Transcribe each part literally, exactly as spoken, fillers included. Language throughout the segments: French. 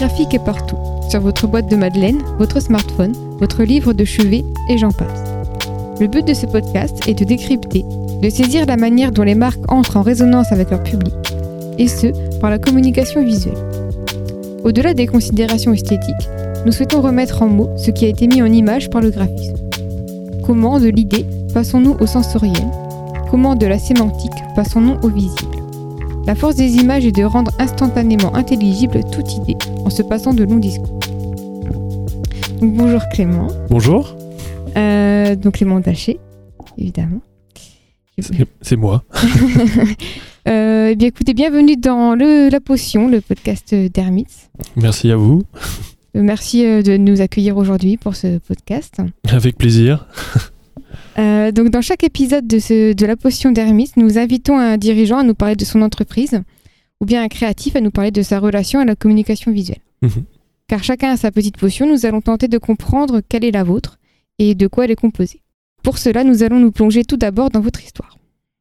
graphique est partout, sur votre boîte de madeleine, votre smartphone, votre livre de chevet et j'en passe. Le but de ce podcast est de décrypter, de saisir la manière dont les marques entrent en résonance avec leur public, et ce, par la communication visuelle. Au-delà des considérations esthétiques, nous souhaitons remettre en mots ce qui a été mis en image par le graphisme. Comment, de l'idée, passons-nous au sensoriel ? Comment, de la sémantique, passons-nous au visible ? La force des images est de rendre instantanément intelligible toute idée en se passant de longs discours. Donc, bonjour Clément. Bonjour. Euh, donc Clément Daché, évidemment. C'est, c'est moi. euh, eh bien, écoutez, bienvenue dans le, La Potion, le podcast d'Hermits. Merci à vous. Euh, merci euh, de nous accueillir aujourd'hui pour ce podcast. Avec plaisir. Euh, donc, dans chaque épisode de, ce, de La Potion d'Hermits, nous invitons un dirigeant à nous parler de son entreprise ou bien un créatif à nous parler de sa relation à la communication visuelle. Mmh. Car chacun a sa petite potion, nous allons tenter de comprendre quelle est la vôtre et de quoi elle est composée. Pour cela, nous allons nous plonger tout d'abord dans votre histoire.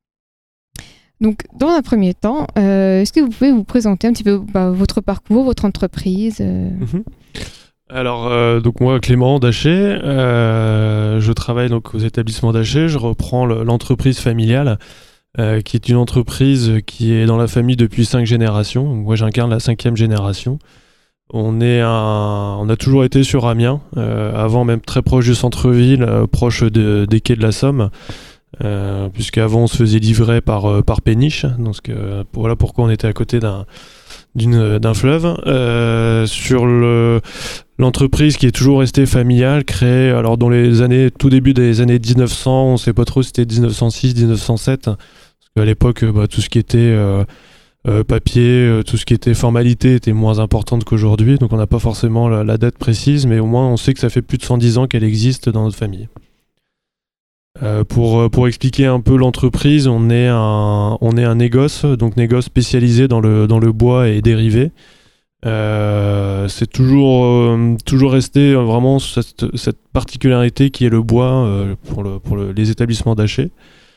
Donc, dans un premier temps, euh, est-ce que vous pouvez vous présenter un petit peu bah, votre parcours, votre entreprise euh... mmh. Alors, euh, donc moi, Clément Daché, euh, je travaille donc aux établissements Daché. Je reprends le, l'entreprise familiale, euh, qui est une entreprise qui est dans la famille depuis cinq générations. Moi, j'incarne la cinquième génération. On est un, on a toujours été sur Amiens, euh, avant même très proche du centre-ville, euh, proche de, des quais de la Somme, euh, puisqu'avant on se faisait livrer par, euh, par péniche. Donc euh, voilà pourquoi on était à côté d'un, d'une, d'un fleuve. Euh, sur le, l'entreprise qui est toujours restée familiale, créée alors dans les années, tout début des années dix-neuf cents, on ne sait pas trop si c'était dix-neuf cent six, dix-neuf cent sept, parce qu'à l'époque bah, tout ce qui était euh, Euh, papier, euh, tout ce qui était formalité était moins importante qu'aujourd'hui, donc on n'a pas forcément la, la date précise, mais au moins on sait que ça fait plus de cent dix ans qu'elle existe dans notre famille. Euh, pour, pour expliquer un peu l'entreprise, on est un, on est un négoce, donc négoce spécialisé dans le, dans le bois et dérivés. Euh, c'est toujours, euh, toujours resté vraiment cette, cette particularité qui est le bois euh, pour, le, pour le, les établissements Daché.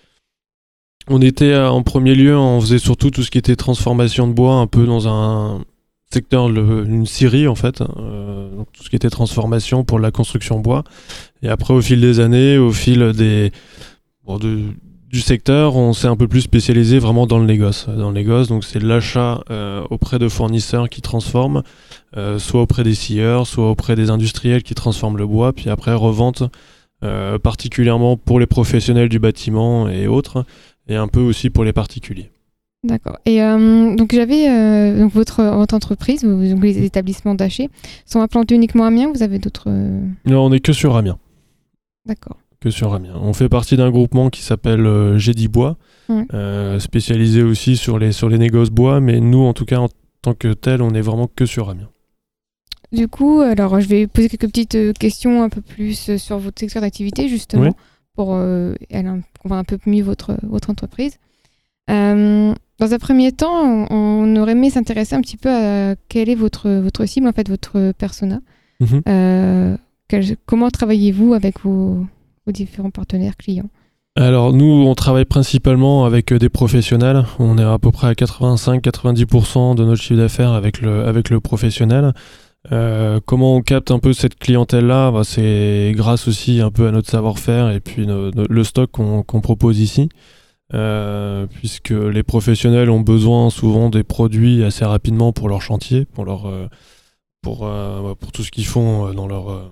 On était en premier lieu, on faisait surtout tout ce qui était transformation de bois, un peu dans un secteur, le, une scierie en fait, euh, donc tout ce qui était transformation pour la construction bois. Et après, au fil des années, au fil des, bon, de, du secteur, on s'est un peu plus spécialisé vraiment dans le négoce. Dans le négoce, donc c'est l'achat euh, auprès de fournisseurs qui transforment, euh, soit auprès des scieurs, soit auprès des industriels qui transforment le bois, puis après revente, euh, particulièrement pour les professionnels du bâtiment et autres. Et un peu aussi pour les particuliers. D'accord. Et euh, donc j'avais euh, donc votre, votre entreprise, donc les établissements Daché, sont implantés uniquement à Amiens. Vous avez d'autres euh... Non, on n'est que sur Amiens. D'accord. Que sur Amiens. On fait partie d'un groupement qui s'appelle euh, Gédi Bois, ouais. euh, spécialisé aussi sur les sur les négoces bois, mais nous, en tout cas, en tant que tel, on est vraiment que sur Amiens. Du coup, alors je vais poser quelques petites questions un peu plus sur votre secteur d'activité, justement. Oui. Pour euh, comprendre un peu mieux votre, votre entreprise. Euh, dans un premier temps, on, on aurait aimé s'intéresser un petit peu à quelle est votre, votre cible, en fait, votre persona. Mm-hmm. Euh, quel, comment travaillez-vous avec vos, vos différents partenaires clients ? Alors nous, on travaille principalement avec des professionnels. On est à peu près à quatre-vingt-cinq à quatre-vingt-dix pour cent de notre chiffre d'affaires avec le, avec le professionnel. Euh, comment on capte un peu cette clientèle-là ? Bah, c'est grâce aussi un peu à notre savoir-faire et puis no, no, le stock qu'on, qu'on propose ici, euh, puisque les professionnels ont besoin souvent des produits assez rapidement pour leur chantier, pour leur, euh, pour, euh, pour tout ce qu'ils font dans leur, euh,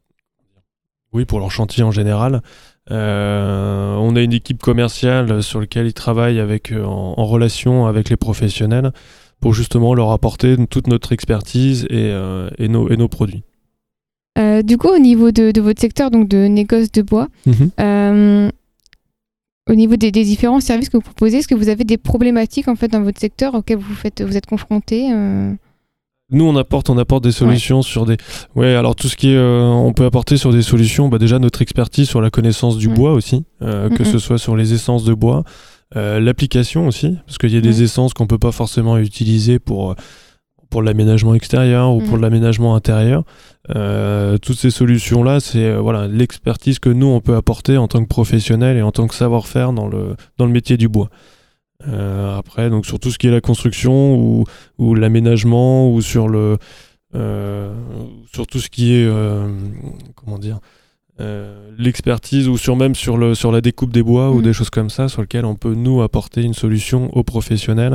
oui, pour leur chantier en général. Euh, on a une équipe commerciale sur laquelle ils travaillent avec, en, en relation avec les professionnels, pour justement leur apporter toute notre expertise et, euh, et, nos, et nos produits. Euh, du coup, au niveau de, de votre secteur, donc de négoce de bois, mmh. euh, au niveau des, des différents services que vous proposez, est-ce que vous avez des problématiques en fait, dans votre secteur auxquelles vous, faites, vous êtes confrontés euh... Nous, on apporte, on apporte des solutions ouais. sur des... Ouais, alors tout ce qui est... Euh, on peut apporter sur des solutions, bah déjà notre expertise sur la connaissance du mmh. bois aussi, euh, mmh. que ce soit sur les essences de bois, Euh, l'application aussi, parce qu'il y a des mmh. essences qu'on ne peut pas forcément utiliser pour, pour l'aménagement extérieur ou mmh. pour l'aménagement intérieur. Euh, toutes ces solutions-là, c'est euh, voilà, l'expertise que nous, on peut apporter en tant que professionnels et en tant que savoir-faire dans le, dans le métier du bois. Euh, après, donc sur tout ce qui est la construction ou, ou l'aménagement ou sur le, euh, sur tout ce qui est euh, comment dire euh, l'expertise ou sur même sur le sur la découpe des bois mmh. ou des choses comme ça sur lesquelles on peut nous apporter une solution aux professionnels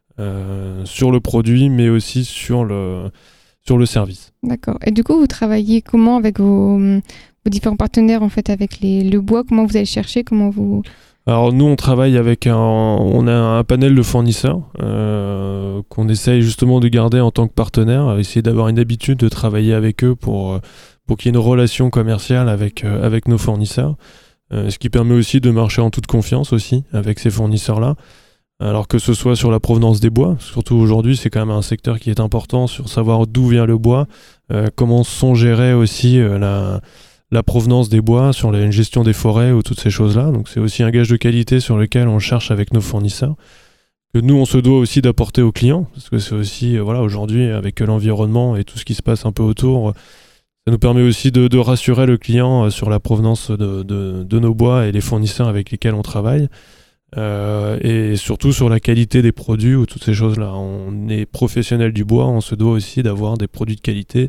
euh, sur le produit mais aussi sur le sur le service. D'accord. Et du coup, vous travaillez comment avec vos, vos différents partenaires en fait avec les, le bois? Comment vous allez chercher? Comment vous... Alors nous, on travaille avec un, on a un panel de fournisseurs euh, qu'on essaye justement de garder en tant que partenaire, essayer d'avoir une habitude de travailler avec eux pour pour qu'il y ait une relation commerciale avec euh, avec nos fournisseurs, euh, ce qui permet aussi de marcher en toute confiance aussi avec ces fournisseurs-là. Alors que ce soit sur la provenance des bois, surtout aujourd'hui, c'est quand même un secteur qui est important sur savoir d'où vient le bois, euh, comment sont gérés aussi euh, la, la provenance des bois, sur la gestion des forêts ou toutes ces choses-là. Donc c'est aussi un gage de qualité sur lequel on cherche avec nos fournisseurs, que nous on se doit aussi d'apporter aux clients, parce que c'est aussi, euh, voilà, aujourd'hui avec l'environnement et tout ce qui se passe un peu autour, ça nous permet aussi de, de rassurer le client sur la provenance de, de, de nos bois et les fournisseurs avec lesquels on travaille. Euh, et surtout sur la qualité des produits ou toutes ces choses-là. On est professionnel du bois, on se doit aussi d'avoir des produits de qualité,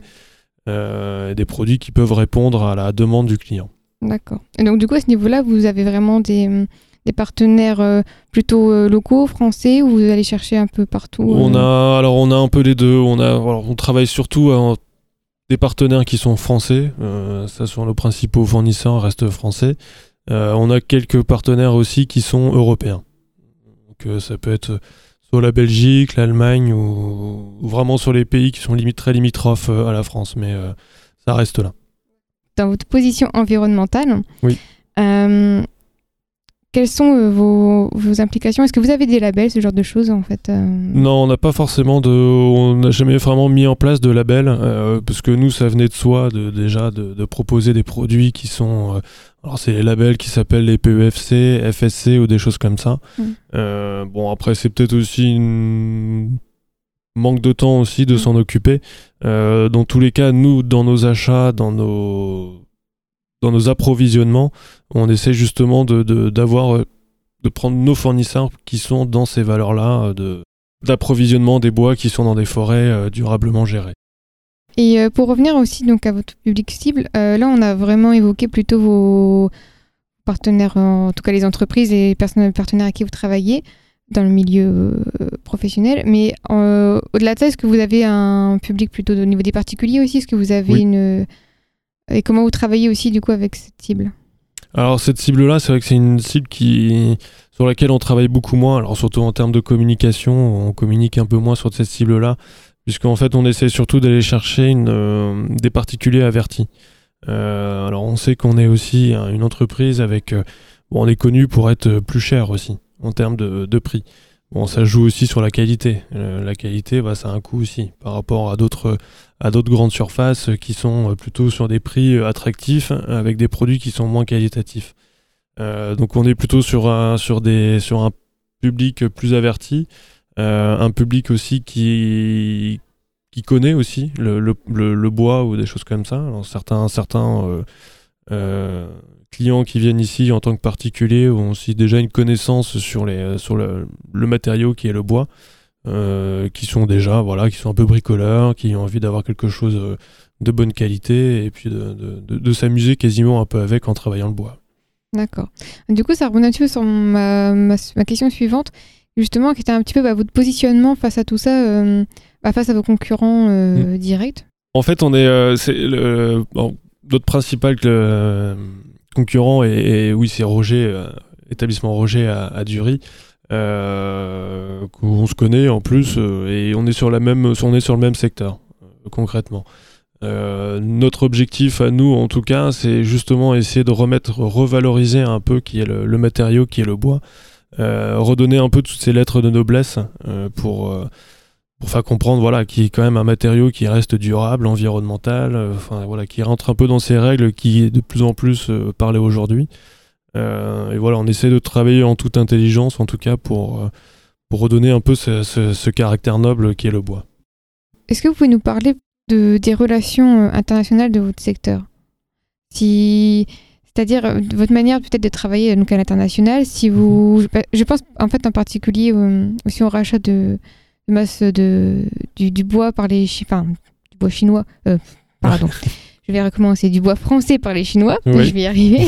euh, des produits qui peuvent répondre à la demande du client. D'accord. Et donc du coup à ce niveau-là, vous avez vraiment des, des partenaires euh, plutôt euh, locaux, français, ou vous allez chercher un peu partout euh... On a alors on a un peu les deux. On a alors, on travaille surtout à des partenaires qui sont français. Euh, ça sur nos principaux fournisseurs restent français. Euh, on a quelques partenaires aussi qui sont européens. Donc euh, ça peut être soit la Belgique, l'Allemagne ou, ou vraiment sur les pays qui sont limite, très limitrophes euh, à la France, mais euh, ça reste là. Dans votre position environnementale, oui. euh, quelles sont euh, vos, vos implications? Est-ce que vous avez des labels, ce genre de choses en fait euh... Non, on n'a pas forcément de, on n'a jamais vraiment mis en place de labels euh, parce que nous, ça venait de soi de, déjà de, de proposer des produits qui sont euh, alors c'est les labels qui s'appellent les P E F C, F S C ou des choses comme ça. Mmh. Euh, bon après c'est peut-être aussi une manque de temps aussi de mmh. s'en occuper. Euh, dans tous les cas, nous dans nos achats, dans nos dans nos approvisionnements, on essaie justement de, de d'avoir de prendre nos fournisseurs qui sont dans ces valeurs-là de d'approvisionnement des bois qui sont dans des forêts euh, durablement gérées. Et euh, pour revenir aussi donc à votre public cible, euh, là on a vraiment évoqué plutôt vos partenaires, en tout cas les entreprises et les personnes partenaires avec qui vous travaillez dans le milieu euh, professionnel. Mais euh, au-delà de ça, est-ce que vous avez un public plutôt au niveau des particuliers aussi? Est-ce que vous avez oui. une et comment vous travaillez aussi du coup avec cette cible? Alors cette cible-là, c'est vrai que c'est une cible qui sur laquelle on travaille beaucoup moins. Alors surtout en termes de communication, on communique un peu moins sur cette cible-là. Puisqu'en fait, on essaie surtout d'aller chercher une, euh, des particuliers avertis. Euh, alors, on sait qu'on est aussi hein, une entreprise avec... Euh, bon, on est connu pour être plus cher aussi, en termes de, de prix. Bon, ça joue aussi sur la qualité. Euh, la qualité, bah, ça a un coût aussi, par rapport à d'autres, à d'autres grandes surfaces qui sont plutôt sur des prix attractifs, avec des produits qui sont moins qualitatifs. Euh, donc, on est plutôt sur un, sur des, sur un public plus averti. Euh, un public aussi qui, qui connaît aussi le, le, le, le bois ou des choses comme ça. Alors certains certains euh, euh, clients qui viennent ici en tant que particuliers ont aussi déjà une connaissance sur, les, sur le, le matériau qui est le bois, euh, qui sont déjà voilà, qui sont un peu bricoleurs, qui ont envie d'avoir quelque chose de bonne qualité et puis de, de, de, de s'amuser quasiment un peu avec en travaillant le bois. D'accord. Du coup, ça rebondit un petit peu sur ma, ma, ma question suivante. Justement, qui était un petit peu bah, votre positionnement face à tout ça, euh, bah, face à vos concurrents euh, mmh. directs. En fait, on est, euh, c'est le, bon, notre principal euh, concurrent est, est, oui, c'est Roger, euh, établissement Roger à, à Dury, euh, on se connaît en plus euh, et on est sur la même, on est sur le même secteur euh, concrètement. Euh, notre objectif à nous, en tout cas, c'est justement essayer de remettre, revaloriser un peu qui est le, le matériau, qui est le bois. Euh, redonner un peu toutes ces lettres de noblesse euh, pour, euh, pour faire comprendre voilà, qu'il est quand même un matériau qui reste durable, environnemental, euh, enfin, voilà, qui rentre un peu dans ces règles qui est de plus en plus euh, parlé aujourd'hui. Euh, et voilà, on essaie de travailler en toute intelligence, en tout cas, pour, euh, pour redonner un peu ce, ce, ce caractère noble qui est le bois. Est-ce que vous pouvez nous parler de, des relations internationales de votre secteur? Si... C'est-à-dire votre manière peut-être de travailler donc à l'international, si vous, mmh. je pense en fait en particulier euh, aussi au rachat de, de masse de, du, du bois par les, enfin, du bois chinois. Euh, pardon. Je vais recommencer. Du bois français par les Chinois. Oui. Je vais y arriver.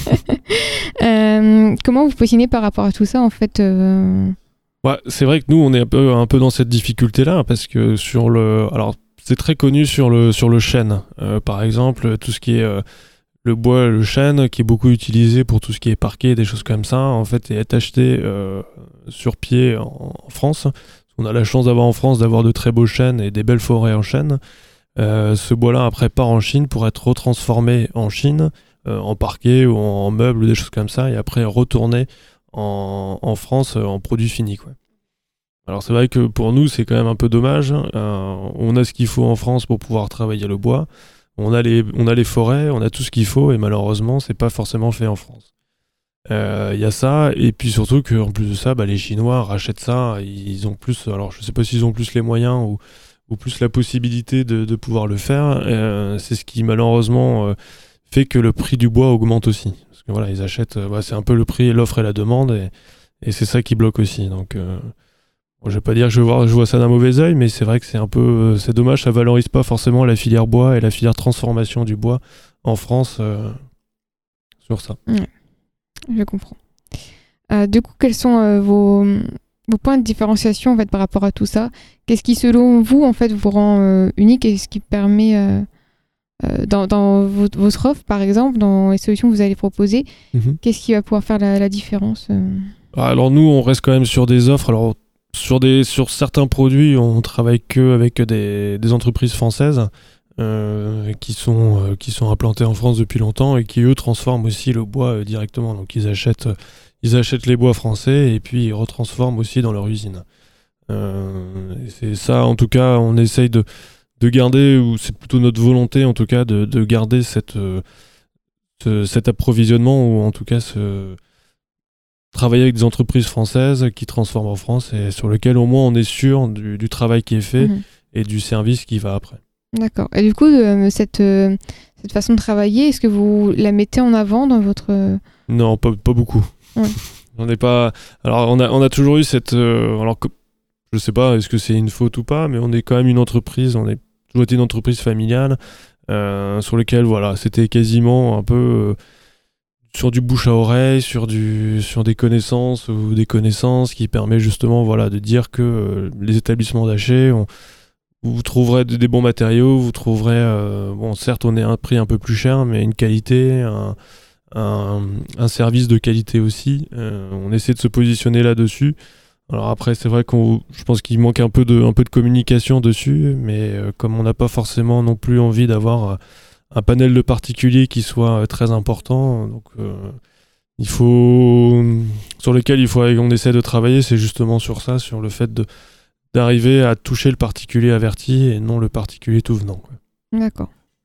euh, comment vous vous positionnez par rapport à tout ça, en fait euh... Ouais, c'est vrai que nous, on est un peu, un peu dans cette difficulté-là, parce que sur le... Alors, c'est très connu sur le, sur le chêne. Euh, par exemple, tout ce qui est euh, le bois, le chêne, qui est beaucoup utilisé pour tout ce qui est parquet, des choses comme ça, en fait, est acheté euh, sur pied en, en France. On a la chance d'avoir en France d'avoir de très beaux chênes et des belles forêts en chêne. Euh, ce bois-là, après, part en Chine pour être retransformé en Chine, euh, en parquet ou en, en meubles ou des choses comme ça, et après retourné en, en France euh, en produit fini, quoi. Alors c'est vrai que pour nous, c'est quand même un peu dommage. Euh, on a ce qu'il faut en France pour pouvoir travailler le bois. On a les, on a les forêts, on a tout ce qu'il faut, et malheureusement, c'est pas forcément fait en France. Il euh, y a ça, et puis surtout qu'en plus de ça, bah, les Chinois rachètent ça. Ils ont plus, alors je sais pas s'ils ont plus les moyens ou ou plus la possibilité de, de pouvoir le faire, euh, c'est ce qui malheureusement euh, fait que le prix du bois augmente aussi. Parce que voilà, ils achètent, euh, bah, c'est un peu le prix, l'offre et la demande, et, et c'est ça qui bloque aussi. Donc, euh, bon, je vais pas dire que je vois, je vois ça d'un mauvais œil, mais c'est vrai que c'est un peu, euh, c'est dommage, ça valorise pas forcément la filière bois et la filière transformation du bois en France euh, sur ça. Ouais, je comprends. Euh, du coup, quels sont euh, vos vos points de différenciation en fait par rapport à tout ça? Qu'est-ce qui selon vous en fait vous rend euh, unique et ce qui permet euh, euh, dans, dans votre, votre offre par exemple, dans les solutions que vous allez proposer, mm-hmm. qu'est-ce qui va pouvoir faire la, la différence euh... Alors nous on reste quand même sur des offres. Alors sur, des, sur certains produits on travaille que avec des, des entreprises françaises euh, qui, sont, euh, qui sont implantées en France depuis longtemps et qui eux transforment aussi le bois euh, directement. Donc ils achètent Ils achètent les bois français et puis ils retransforment aussi dans leur usine. Euh, c'est ça, en tout cas, on essaye de, de garder, ou c'est plutôt notre volonté en tout cas, de, de garder cette, euh, ce, cet approvisionnement, ou en tout cas ce, travailler avec des entreprises françaises qui transforment en France et sur lesquelles au moins on est sûr du, du travail qui est fait mmh. et du service qui va après. D'accord. Et du coup, euh, cette, euh, cette façon de travailler, est-ce que vous la mettez en avant dans votre... Non, pas, pas beaucoup. Ouais. On n'est pas. Alors, on a, on a toujours eu cette. Euh, alors, je sais pas, est-ce que c'est une faute ou pas, mais on est quand même une entreprise. On est toujours été une entreprise familiale euh, sur laquelle, voilà, c'était quasiment un peu euh, sur du bouche à oreille, sur du, sur des connaissances ou des connaissances qui permet justement, voilà, de dire que euh, les établissements d'Haché, on, vous trouverez des bons matériaux, vous trouverez, euh, bon, certes, on est à un prix un peu plus cher, mais une qualité, un Un, un service de qualité aussi. Euh, on essaie de se positionner là-dessus. Alors après, c'est vrai qu'on, je pense qu'il manque un peu de, un peu de communication dessus, mais euh, comme on n'a pas forcément non plus envie d'avoir un panel de particuliers qui soit très important, donc euh, il faut, sur lequel il faut, on essaie de travailler, c'est justement sur ça, sur le fait de d'arriver à toucher le particulier averti et non le particulier tout venant, quoi. D'accord.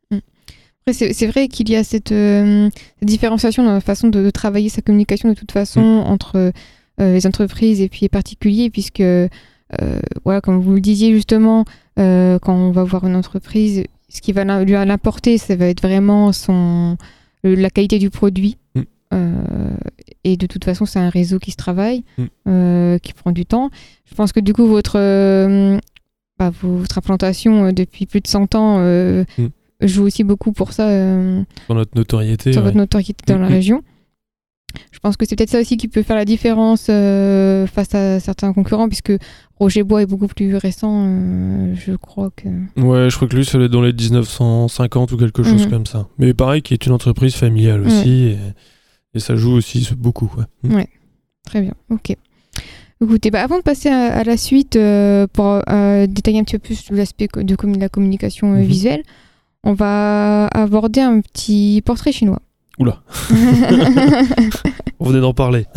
C'est, c'est vrai qu'il y a cette, euh, cette différenciation dans la façon de, de travailler sa communication de toute façon mmh. entre euh, les entreprises et puis les particuliers, puisque, euh, voilà, comme vous le disiez justement, euh, quand on va voir une entreprise, ce qui va lui l'apporter, ça va être vraiment son, le, la qualité du produit. Mmh. Euh, et de toute façon, c'est un réseau qui se travaille, mmh. euh, qui prend du temps. Je pense que du coup, votre, euh, bah, votre implantation euh, depuis plus de cent ans... Euh, mmh. joue aussi beaucoup pour ça euh, sur notre notoriété sur ouais. votre notoriété dans mmh. la région. Je pense que c'est peut-être ça aussi qui peut faire la différence euh, face à certains concurrents, puisque Roger Bois est beaucoup plus récent, euh, je crois que... Ouais, je crois que lui, c'est dans les dix-neuf cent cinquante ou quelque chose mmh. comme ça. Mais pareil, qui est une entreprise familiale aussi, ouais. et, et ça joue aussi beaucoup. Ouais, mmh. ouais. Très bien, ok. Écoutez, bah avant de passer à, à la suite, euh, pour euh, détailler un petit peu plus l'aspect de commun- la communication euh, mmh. visuelle, on va aborder un petit portrait chinois. Oula. On venait d'en parler.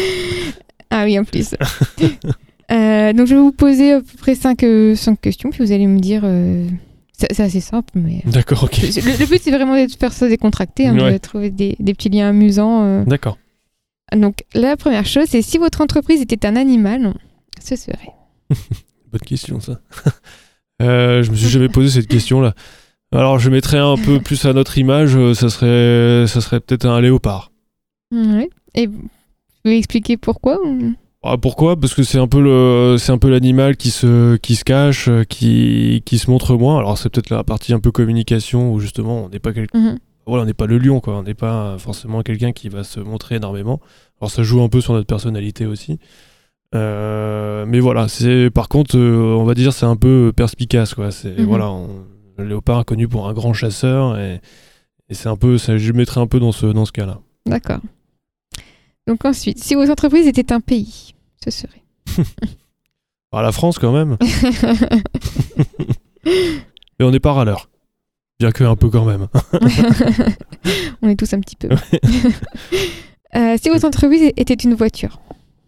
Ah oui, en plus. euh, donc je vais vous poser à peu près cinq questions, puis vous allez me dire... Euh, c'est, c'est assez simple, mais... Euh, D'accord, ok. Le, le but, c'est vraiment de faire ça décontracté, hein, ouais. de trouver des, des petits liens amusants. Euh. D'accord. Donc la première chose, c'est si votre entreprise était un animal, ce serait... Bonne question, ça. euh, je me suis jamais posé cette question-là. Alors, je mettrais un peu plus à notre image, ça serait, ça serait peut-être un léopard. Oui. Et vous pouvez expliquer pourquoi ou... Ah, pourquoi ? Parce que c'est un peu le, c'est un peu l'animal qui se, qui se cache, qui, qui se montre moins. Alors c'est peut-être la partie un peu communication où justement on n'est pas quel... Mhm. voilà, on n'est pas le lion, quoi. On n'est pas forcément quelqu'un qui va se montrer énormément. Alors ça joue un peu sur notre personnalité aussi. Euh, mais voilà, c'est par contre, euh, on va dire, c'est un peu perspicace, quoi. C'est Mhm. voilà, on, le léopard est connu pour un grand chasseur et, et c'est un peu, ça, je le mettrais un peu dans ce, dans ce cas-là. D'accord. Donc ensuite, si votre entreprise était un pays, ce serait Ah, la France quand même. Mais on n'est pas râleur. Bien que un peu quand même. On est tous un petit peu. euh, si votre entreprise était une voiture.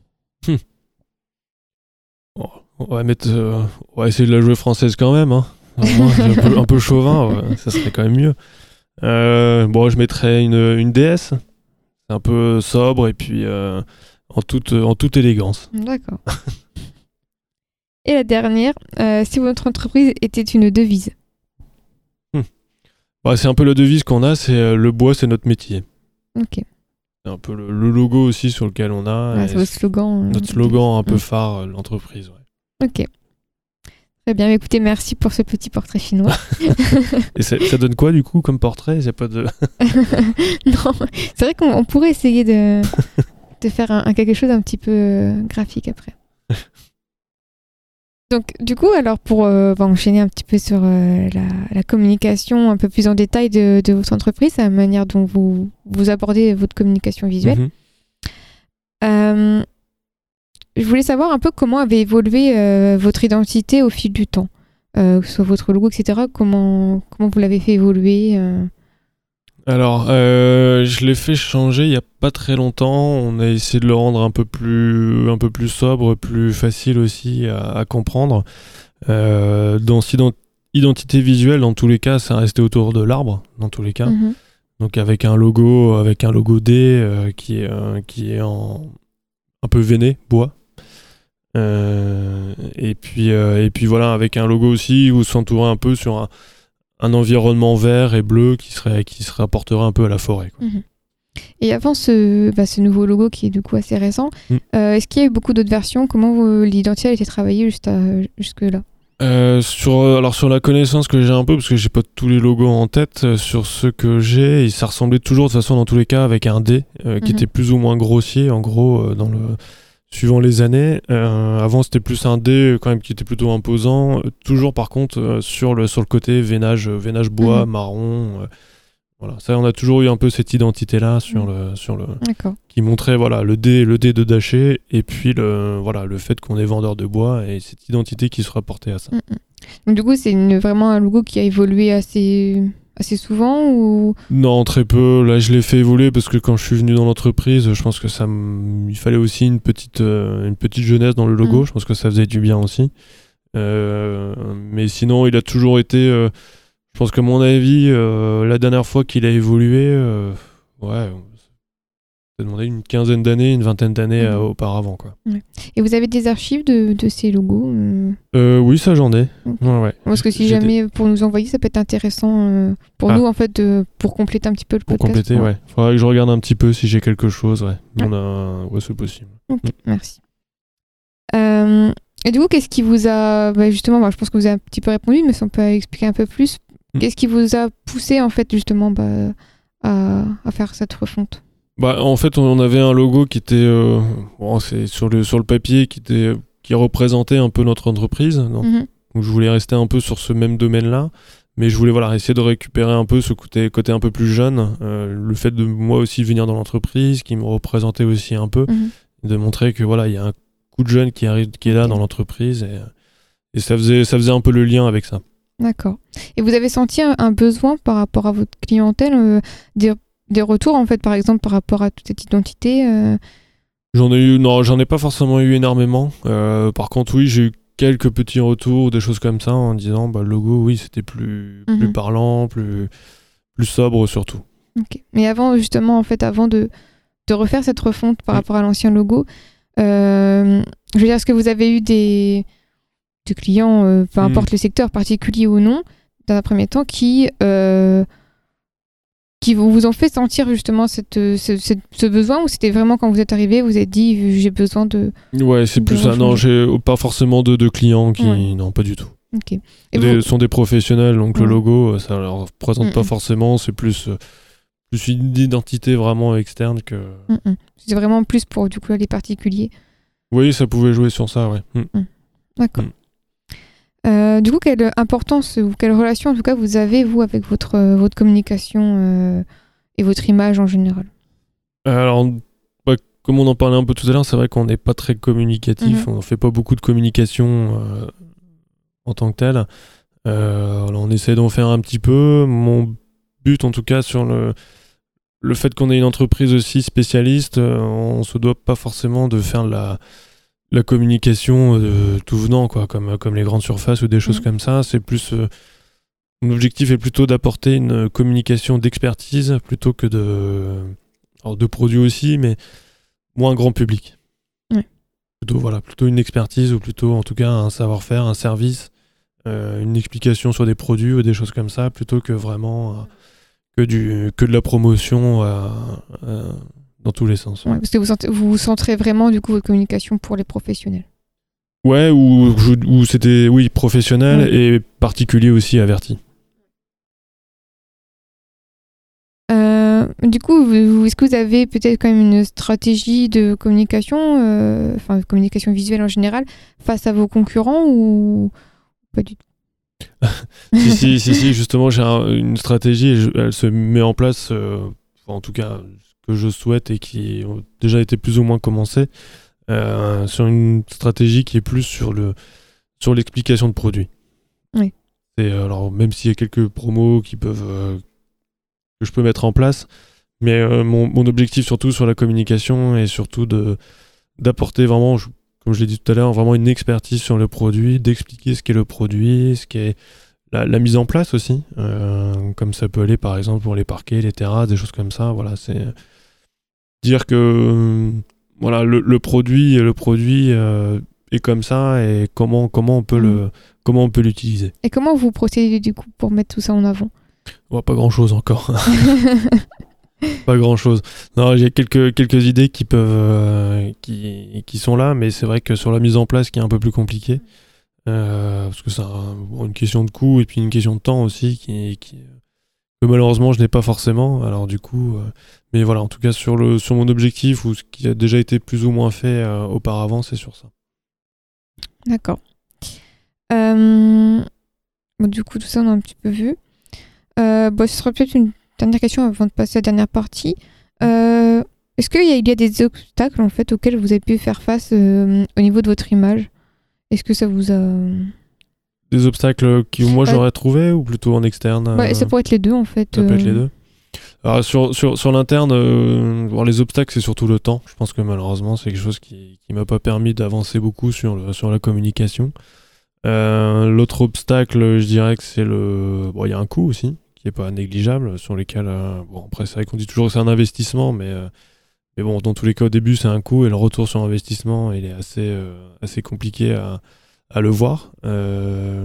On va mettre, euh, on va essayer de la jouer française quand même. Hein. Moi, un, peu, un peu chauvin, ouais, ça serait quand même mieux. Euh, bon, je mettrais une, une D S. C'est un peu sobre et puis euh, en, toute, en toute élégance. D'accord. Et la dernière, euh, si votre entreprise était une devise. Hmm. Bah, c'est un peu la devise qu'on a, c'est euh, le bois, c'est notre métier. Ok. C'est un peu le, le logo aussi sur lequel on a. Ouais, c'est votre slogan. Notre euh, slogan un peu Mm. phare de l'entreprise. Ouais. Ok. Très bien, écoutez, merci pour ce petit portrait chinois. Et ça, ça donne quoi du coup comme portrait ? C'est pas de... Non, c'est vrai qu'on on pourrait essayer de, de faire un, un quelque chose un petit peu euh, graphique après. Donc, du coup, alors pour euh, on va enchaîner un petit peu sur euh, la, la communication un peu plus en détail de, de votre entreprise, la manière dont vous, vous abordez votre communication visuelle. Mhm. Euh, je voulais savoir un peu comment avait évolué euh, votre identité au fil du temps, euh, que ce soit votre logo, et cetera. Comment, comment vous l'avez fait évoluer euh... Alors, euh, je l'ai fait changer il y a pas très longtemps. On a essayé de le rendre un peu plus, un peu plus sobre, plus facile aussi à, à comprendre. Euh, dans cette ident- identité visuelle, dans tous les cas, ça restait autour de l'arbre, dans tous les cas. Mhm. Donc avec un logo, avec un logo D euh, qui est, euh, qui est en un peu veiné, bois. Euh, et puis euh, et puis voilà, avec un logo aussi où s'entourer un peu sur un, un environnement vert et bleu qui serait qui se rapporterait un peu à la forêt, quoi. Mhm. Et avant ce, bah, ce nouveau logo qui est du coup assez récent, Mm. euh, est-ce qu'il y a eu beaucoup d'autres versions? Comment vous- l'identité a été travaillée juste à- jusque-là? Euh, sur alors sur la connaissance que j'ai un peu, parce que j'ai pas tous les logos en tête, euh, sur ceux que j'ai, et ça ressemblait toujours de toute façon dans tous les cas avec un D euh, qui Mhm. était plus ou moins grossier en gros euh, dans le suivant les années. Euh, avant c'était plus un D euh, quand même qui était plutôt imposant. Euh, toujours par contre euh, sur le sur le côté veinage euh, veinage bois Mhm. marron. euh, voilà, ça on a toujours eu un peu cette identité là sur Mhm. le sur le D'accord. qui montrait voilà le D le D de Daché et puis le voilà le fait qu'on est vendeur de bois et cette identité qui se rapportait à ça. Mhm. Donc du coup, c'est une- vraiment un logo qui a évolué assez, assez souvent ou... Non, très peu. Là, je l'ai fait évoluer parce que quand je suis venu dans l'entreprise, je pense que ça m- il fallait aussi une petite, euh, une petite jeunesse dans le logo. Mm. Je pense que ça faisait du bien aussi. Euh, mais sinon, il a toujours été. euh, je pense que mon avis, euh, la dernière fois qu'il a évolué, euh, ouais, ça demandé une quinzaine d'années, une vingtaine d'années Mhm. euh, auparavant, quoi. Et vous avez des archives de, de ces logos euh, Euh, oui, ça j'en ai. Ok. Ouais, ouais. Parce que si J'ai des- jamais pour nous envoyer, ça peut être intéressant euh, pour Ah. nous en fait de, pour compléter un petit peu le Pour podcast. compléter, ouais. Faudrait que je regarde un petit peu si j'ai quelque chose, ouais. Ouais. On a... Ouais, c'est possible. Ok, merci. Euh, et du coup, qu'est-ce qui vous a, bah, justement, bah, je pense que vous avez un petit peu répondu, mais si on peut expliquer un peu plus, Mm. qu'est-ce qui vous a poussé en fait justement bah, à, à faire cette refonte? Bah, en fait, on avait un logo qui était, euh, bon, c'est sur le sur le papier, qui était, qui représentait un peu notre entreprise. Donc, Mhm. donc je voulais rester un peu sur ce même domaine-là, mais je voulais voilà essayer de récupérer un peu ce côté côté un peu plus jeune, euh, le fait de moi aussi venir dans l'entreprise, qui me représentait aussi un peu, Mhm. de montrer que voilà il y a un coup de jeune qui arrive, qui est là Ok. dans l'entreprise et, et ça faisait ça faisait un peu le lien avec ça. D'accord. Et vous avez senti un, un besoin par rapport à votre clientèle, euh, des, des retours en fait, par exemple, par rapport à toute cette identité euh, J'en ai eu, non, j'en ai pas forcément eu énormément. Euh, par contre, oui, j'ai eu quelques petits retours, des choses comme ça, en disant, bah, le logo, oui, c'était plus, plus Mhm. parlant, plus, plus sobre surtout. Ok. Mais avant, justement, en fait, avant de, de refaire cette refonte par Mm. rapport à l'ancien logo, euh, je veux dire, est-ce que vous avez eu des, des clients, euh, peu Mm. importe le secteur particulier ou non, dans un premier temps, qui, euh, qui vous ont fait sentir justement cette, ce, ce, ce besoin, ou c'était vraiment quand vous êtes arrivé, vous avez dit j'ai besoin de... Ouais, c'est de plus ça. Non, j'ai pas forcément de, de clients qui... Ouais. Non, pas du tout. Ok. Ce vous... sont des professionnels, donc ouais. Le logo, ça leur représente Mm-mm. pas forcément, c'est plus, plus une identité vraiment externe que... Mm-mm. C'est vraiment plus pour du coup les particuliers. Oui, ça pouvait jouer sur ça, ouais. Mm. Mm. D'accord. Mm. Euh, du coup, quelle importance ou quelle relation en tout cas vous avez vous avec votre, euh, votre communication euh, et votre image en général? Alors, bah, comme on en parlait un peu tout à l'heure, c'est vrai qu'on n'est pas très communicatif, mm-hmm. on ne fait pas beaucoup de communication euh, en tant que tel. Euh, alors on essaie d'en faire un petit peu. Mon but en tout cas sur le, le fait qu'on ait une entreprise aussi spécialiste, euh, on se doit pas forcément de faire de la... la communication euh, tout venant, quoi, comme, comme les grandes surfaces ou des choses mmh. comme ça. C'est plus, euh, mon objectif est plutôt d'apporter une communication d'expertise plutôt que de, alors de produits aussi, mais moins grand public. Mmh. Plutôt, voilà, plutôt une expertise ou plutôt en tout cas un savoir-faire, un service, euh, une explication sur des produits ou des choses comme ça, plutôt que vraiment euh, que, du, que de la promotion euh, euh, dans tous les sens. Ouais, parce que vous, sentez, vous centrez vraiment du coup votre communication pour les professionnels. Ouais, ou, ou c'était oui professionnel ouais. et particulier aussi averti. Euh, du coup, vous, est-ce que vous avez peut-être quand même une stratégie de communication, euh, enfin de communication visuelle en général, face à vos concurrents ou pas du tout? si, si, si, si, justement, j'ai un, une stratégie et je, elle se met en place, euh, en tout cas. Que je souhaite et qui ont déjà été plus ou moins commencés euh, sur une stratégie qui est plus sur le sur l'explication de produits. Oui. Et alors même s'il y a quelques promos qui peuvent euh, que je peux mettre en place, mais euh, mon, mon objectif surtout sur la communication est surtout de d'apporter vraiment, je, comme je l'ai dit tout à l'heure, vraiment une expertise sur le produit, d'expliquer ce qu'est le produit, ce qu'est La, la mise en place aussi, euh, comme ça peut aller par exemple pour les parquets, les terrasses, des choses comme ça. Voilà, c'est dire que euh, voilà le, le produit, le produit euh, est comme ça et comment comment on peut mmh. le comment on peut l'utiliser. Et comment vous procédez du coup pour mettre tout ça en avant? Oh, pas grand chose encore. Pas grand chose. Non, j'ai quelques quelques idées qui peuvent euh, qui qui sont là, mais c'est vrai que sur la mise en place qui est un peu plus compliqué. Euh, parce que c'est un, bon, une question de coût et puis une question de temps aussi qui, qui, que malheureusement je n'ai pas forcément. Alors du coup, euh, mais voilà, en tout cas sur, le, sur mon objectif ou ce qui a déjà été plus ou moins fait euh, auparavant, c'est sur ça. D'accord. Euh, bon, du coup, tout ça on a un petit peu vu. Euh, bon, ce sera peut-être une dernière question avant de passer à la dernière partie. Euh, est-ce qu'il y a, il y a des obstacles en fait auxquels vous avez pu faire face euh, au niveau de votre image? Est-ce que ça vous a... Des obstacles que moi j'aurais euh... trouvé ou plutôt en externe euh... bah, ça pourrait être les deux en fait. Ça euh... peut être les deux. Alors sur, sur, sur l'interne, euh, bon, les obstacles c'est surtout le temps. Je pense que malheureusement c'est quelque chose qui ne m'a pas permis d'avancer beaucoup sur, le, sur la communication. Euh, l'autre obstacle, je dirais que c'est le... Bon, il y a un coût aussi qui n'est pas négligeable, sur lesquels... Euh... Bon, après c'est vrai qu'on dit toujours que c'est un investissement, mais... Euh... Mais bon, dans tous les cas, au début, c'est un coût et le retour sur investissement, il est assez, euh, assez compliqué à, à le voir. Euh,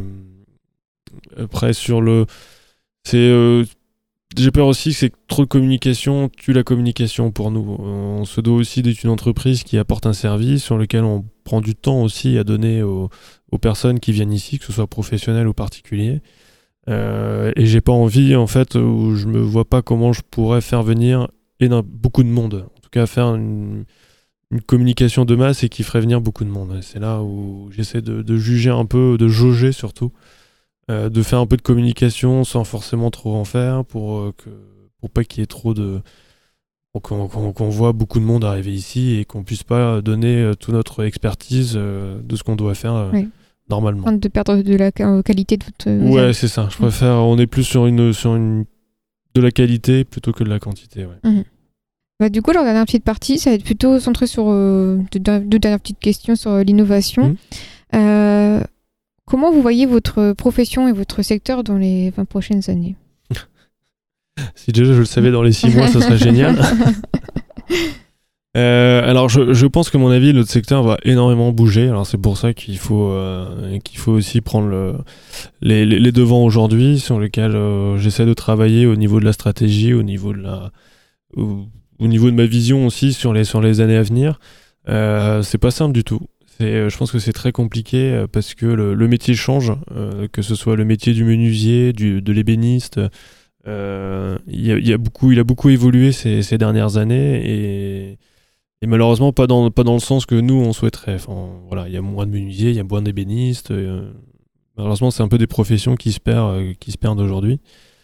après, sur le... c'est, euh, j'ai peur aussi que c'est que trop de communication tue la communication pour nous. On se doit aussi d'être une entreprise qui apporte un service sur lequel on prend du temps aussi à donner aux, aux personnes qui viennent ici, que ce soit professionnels ou particuliers. Euh, et j'ai pas envie, en fait, où je me vois pas comment je pourrais faire venir beaucoup de monde. À faire une, une communication de masse et qui ferait venir beaucoup de monde. C'est là où j'essaie de, de juger un peu, de jauger surtout, euh, de faire un peu de communication sans forcément trop en faire pour, euh, que, pour pas qu'il y ait trop de... pour qu'on, qu'on, qu'on voit beaucoup de monde arriver ici et qu'on puisse pas donner euh, toute notre expertise euh, de ce qu'on doit faire euh, oui. normalement. De perdre de la qualité de votre... Ouais, c'est ça. Je préfère... On est plus sur une, sur une... de la qualité plutôt que de la quantité. Ouais. Mmh. Bah, du coup, la dernière petite partie, ça va être plutôt centré sur euh, deux, deux dernières petites questions sur euh, l'innovation. Mmh. Euh, comment vous voyez votre profession et votre secteur dans les vingt prochaines années? Si déjà je le savais dans les six mois, ça serait génial. Euh, alors je, je pense que à mon avis notre secteur va énormément bouger, alors c'est pour ça qu'il faut, euh, qu'il faut aussi prendre le, les, les, les devants aujourd'hui sur lesquels euh, j'essaie de travailler au niveau de la stratégie, au niveau de, la, au, au niveau de ma vision aussi sur les, sur les années à venir. Euh, c'est pas simple du tout. C'est, je pense que c'est très compliqué parce que le, le métier change, euh, que ce soit le métier du menuisier, du, de l'ébéniste. Euh, il, a, il, a beaucoup, il a beaucoup évolué ces, ces dernières années et, et malheureusement pas dans, pas dans le sens que nous on souhaiterait. Enfin, voilà, il y a moins de menuisiers, il y a moins d'ébénistes. Euh, malheureusement, c'est un peu des professions qui se perdent, euh, qui se perdent aujourd'hui.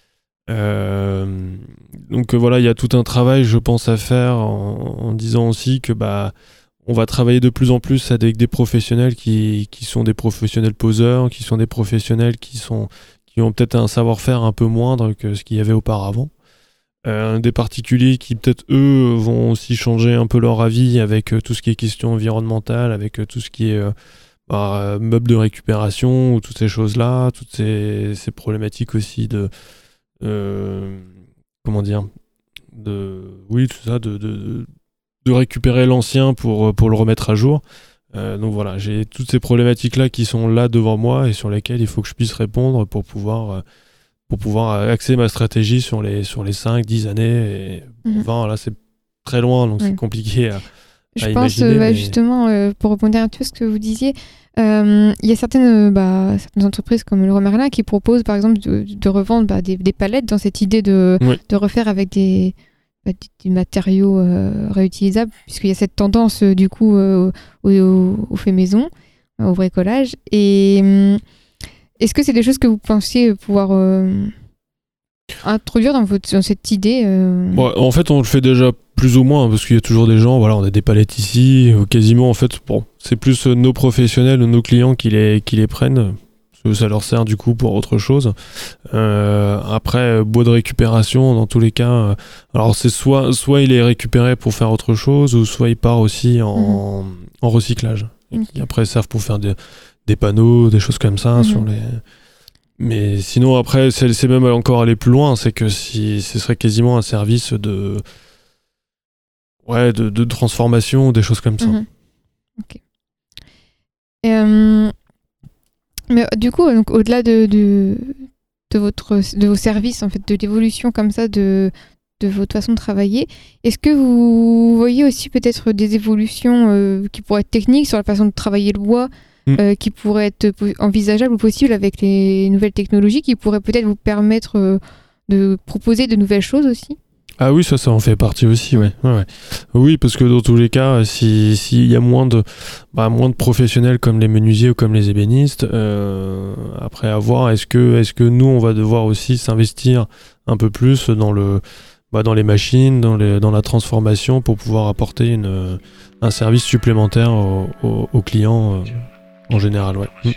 Euh, donc euh, voilà, il y a tout un travail, je pense, à faire en, en disant aussi que bah on va travailler de plus en plus avec des professionnels qui, qui sont des professionnels poseurs, qui sont des professionnels qui, sont, qui ont peut-être un savoir-faire un peu moindre que ce qu'il y avait auparavant. Euh, des particuliers qui peut-être eux vont aussi changer un peu leur avis avec euh, tout ce qui est question environnementale, avec euh, tout ce qui est euh, bah, meubles de récupération, ou toutes ces choses-là, toutes ces, ces problématiques aussi de... Euh, comment dire de, oui, tout ça, de... de de récupérer l'ancien pour, pour le remettre à jour. Euh, donc voilà, j'ai toutes ces problématiques-là qui sont là devant moi et sur lesquelles il faut que je puisse répondre pour pouvoir, pour pouvoir axer ma stratégie sur les, sur les cinq dix années. Et mmh. vingt, là, c'est très loin, donc mmh. c'est compliqué à, je à pense, imaginer. Euh, bah, mais... justement, euh, pour répondre un peu à ce que vous disiez, il euh, y a certaines, bah, certaines entreprises comme Leroy Merlin qui proposent, par exemple, de, de revendre bah, des, des palettes dans cette idée de, oui. de refaire avec des... des matériaux euh, réutilisables, puisqu'il y a cette tendance euh, du coup euh, au, au, au fait maison, euh, au bricolage. Et euh, est-ce que c'est des choses que vous pensiez pouvoir euh, introduire dans, votre, dans cette idée euh... bon, en fait, on le fait déjà plus ou moins, parce qu'il y a toujours des gens, voilà, on a des palettes ici, quasiment en fait, bon, c'est plus nos professionnels ou nos clients qui les, qui les prennent. Ça leur sert du coup pour autre chose. Euh, après, bois de récupération, dans tous les cas, euh, alors c'est soit, soit il est récupéré pour faire autre chose, ou soit il part aussi en, mmh. en recyclage. Et qui après servent pour faire des, des panneaux, des choses comme ça. Mmh. Sur les... Mais sinon, après, c'est, c'est même encore aller plus loin, c'est que si, ce serait quasiment un service de, ouais, de, de transformation, des choses comme ça. Mmh. Ok. Et euh... Mais du coup, donc, au-delà de, de, de, votre, de vos services, en fait, de l'évolution comme ça de, de votre façon de travailler, est-ce que vous voyez aussi peut-être des évolutions euh, qui pourraient être techniques sur la façon de travailler le bois, mmh. euh, qui pourraient être envisageables ou possibles avec les nouvelles technologies, qui pourraient peut-être vous permettre euh, de proposer de nouvelles choses aussi ? Ah oui, ça, ça en fait partie aussi, ouais. ouais, ouais. Oui, parce que dans tous les cas, s'il si y a moins de, bah, moins de professionnels comme les menuisiers ou comme les ébénistes, euh, après à voir, est-ce que, est-ce que nous, on va devoir aussi s'investir un peu plus dans, le, bah, dans les machines, dans, les, dans la transformation pour pouvoir apporter une, un service supplémentaire aux, aux, aux clients euh, en général, ouais. Mmh.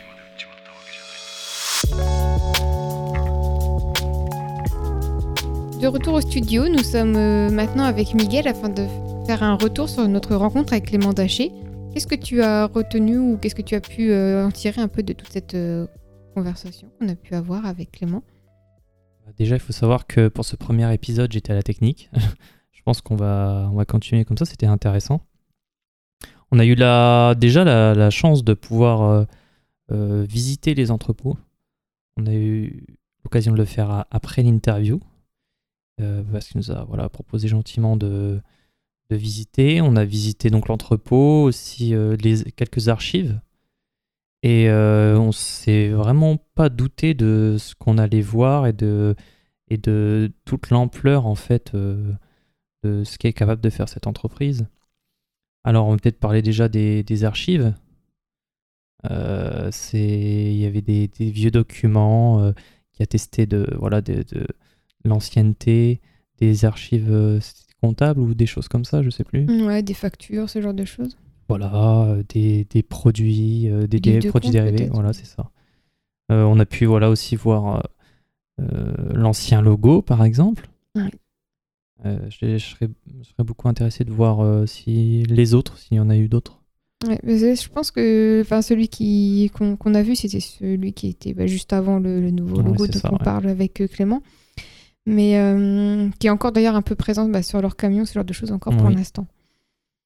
De retour au studio, nous sommes euh, maintenant avec Miguel afin de faire un retour sur notre rencontre avec Clément Daché. Qu'est-ce que tu as retenu ou qu'est-ce que tu as pu euh, en tirer un peu de toute cette euh, conversation qu'on a pu avoir avec Clément ? Déjà, il faut savoir que pour ce premier épisode, j'étais à la technique. Je pense qu'on va, on va continuer comme ça, c'était intéressant. On a eu la, déjà la, la chance de pouvoir euh, euh, visiter les entrepôts. On a eu l'occasion de le faire à, après l'interview. Euh, parce qu'il nous a voilà, proposé gentiment de, de visiter. On a visité donc l'entrepôt, aussi euh, les, quelques archives. Et euh, on ne s'est vraiment pas douté de ce qu'on allait voir et de, et de toute l'ampleur en fait, euh, de ce qu'est capable de faire cette entreprise. Alors on va peut-être parler déjà des, des archives. Euh, c'est, il y avait des, des vieux documents euh, qui attestaient de, voilà, de, de l'ancienneté, des archives euh, comptables ou des choses comme ça, je sais plus. Ouais, des factures, ce genre de choses. Voilà, euh, des, des produits, euh, des, des produits compte, dérivés, peut-être. Voilà, c'est ça. Euh, on a pu voilà, aussi voir euh, l'ancien logo, par exemple. Ouais. Euh, je, je, serais, je serais beaucoup intéressé de voir euh, si les autres, s'il y en a eu d'autres. Ouais, je pense que celui qui, qu'on, qu'on a vu, c'était celui qui était bah, juste avant le, le nouveau Ouais, logo dont ça, on ouais. parle avec euh, Clément. Mais euh, qui est encore d'ailleurs un peu présent bah, sur leur camion, ce genre de choses encore oui. pour l'instant.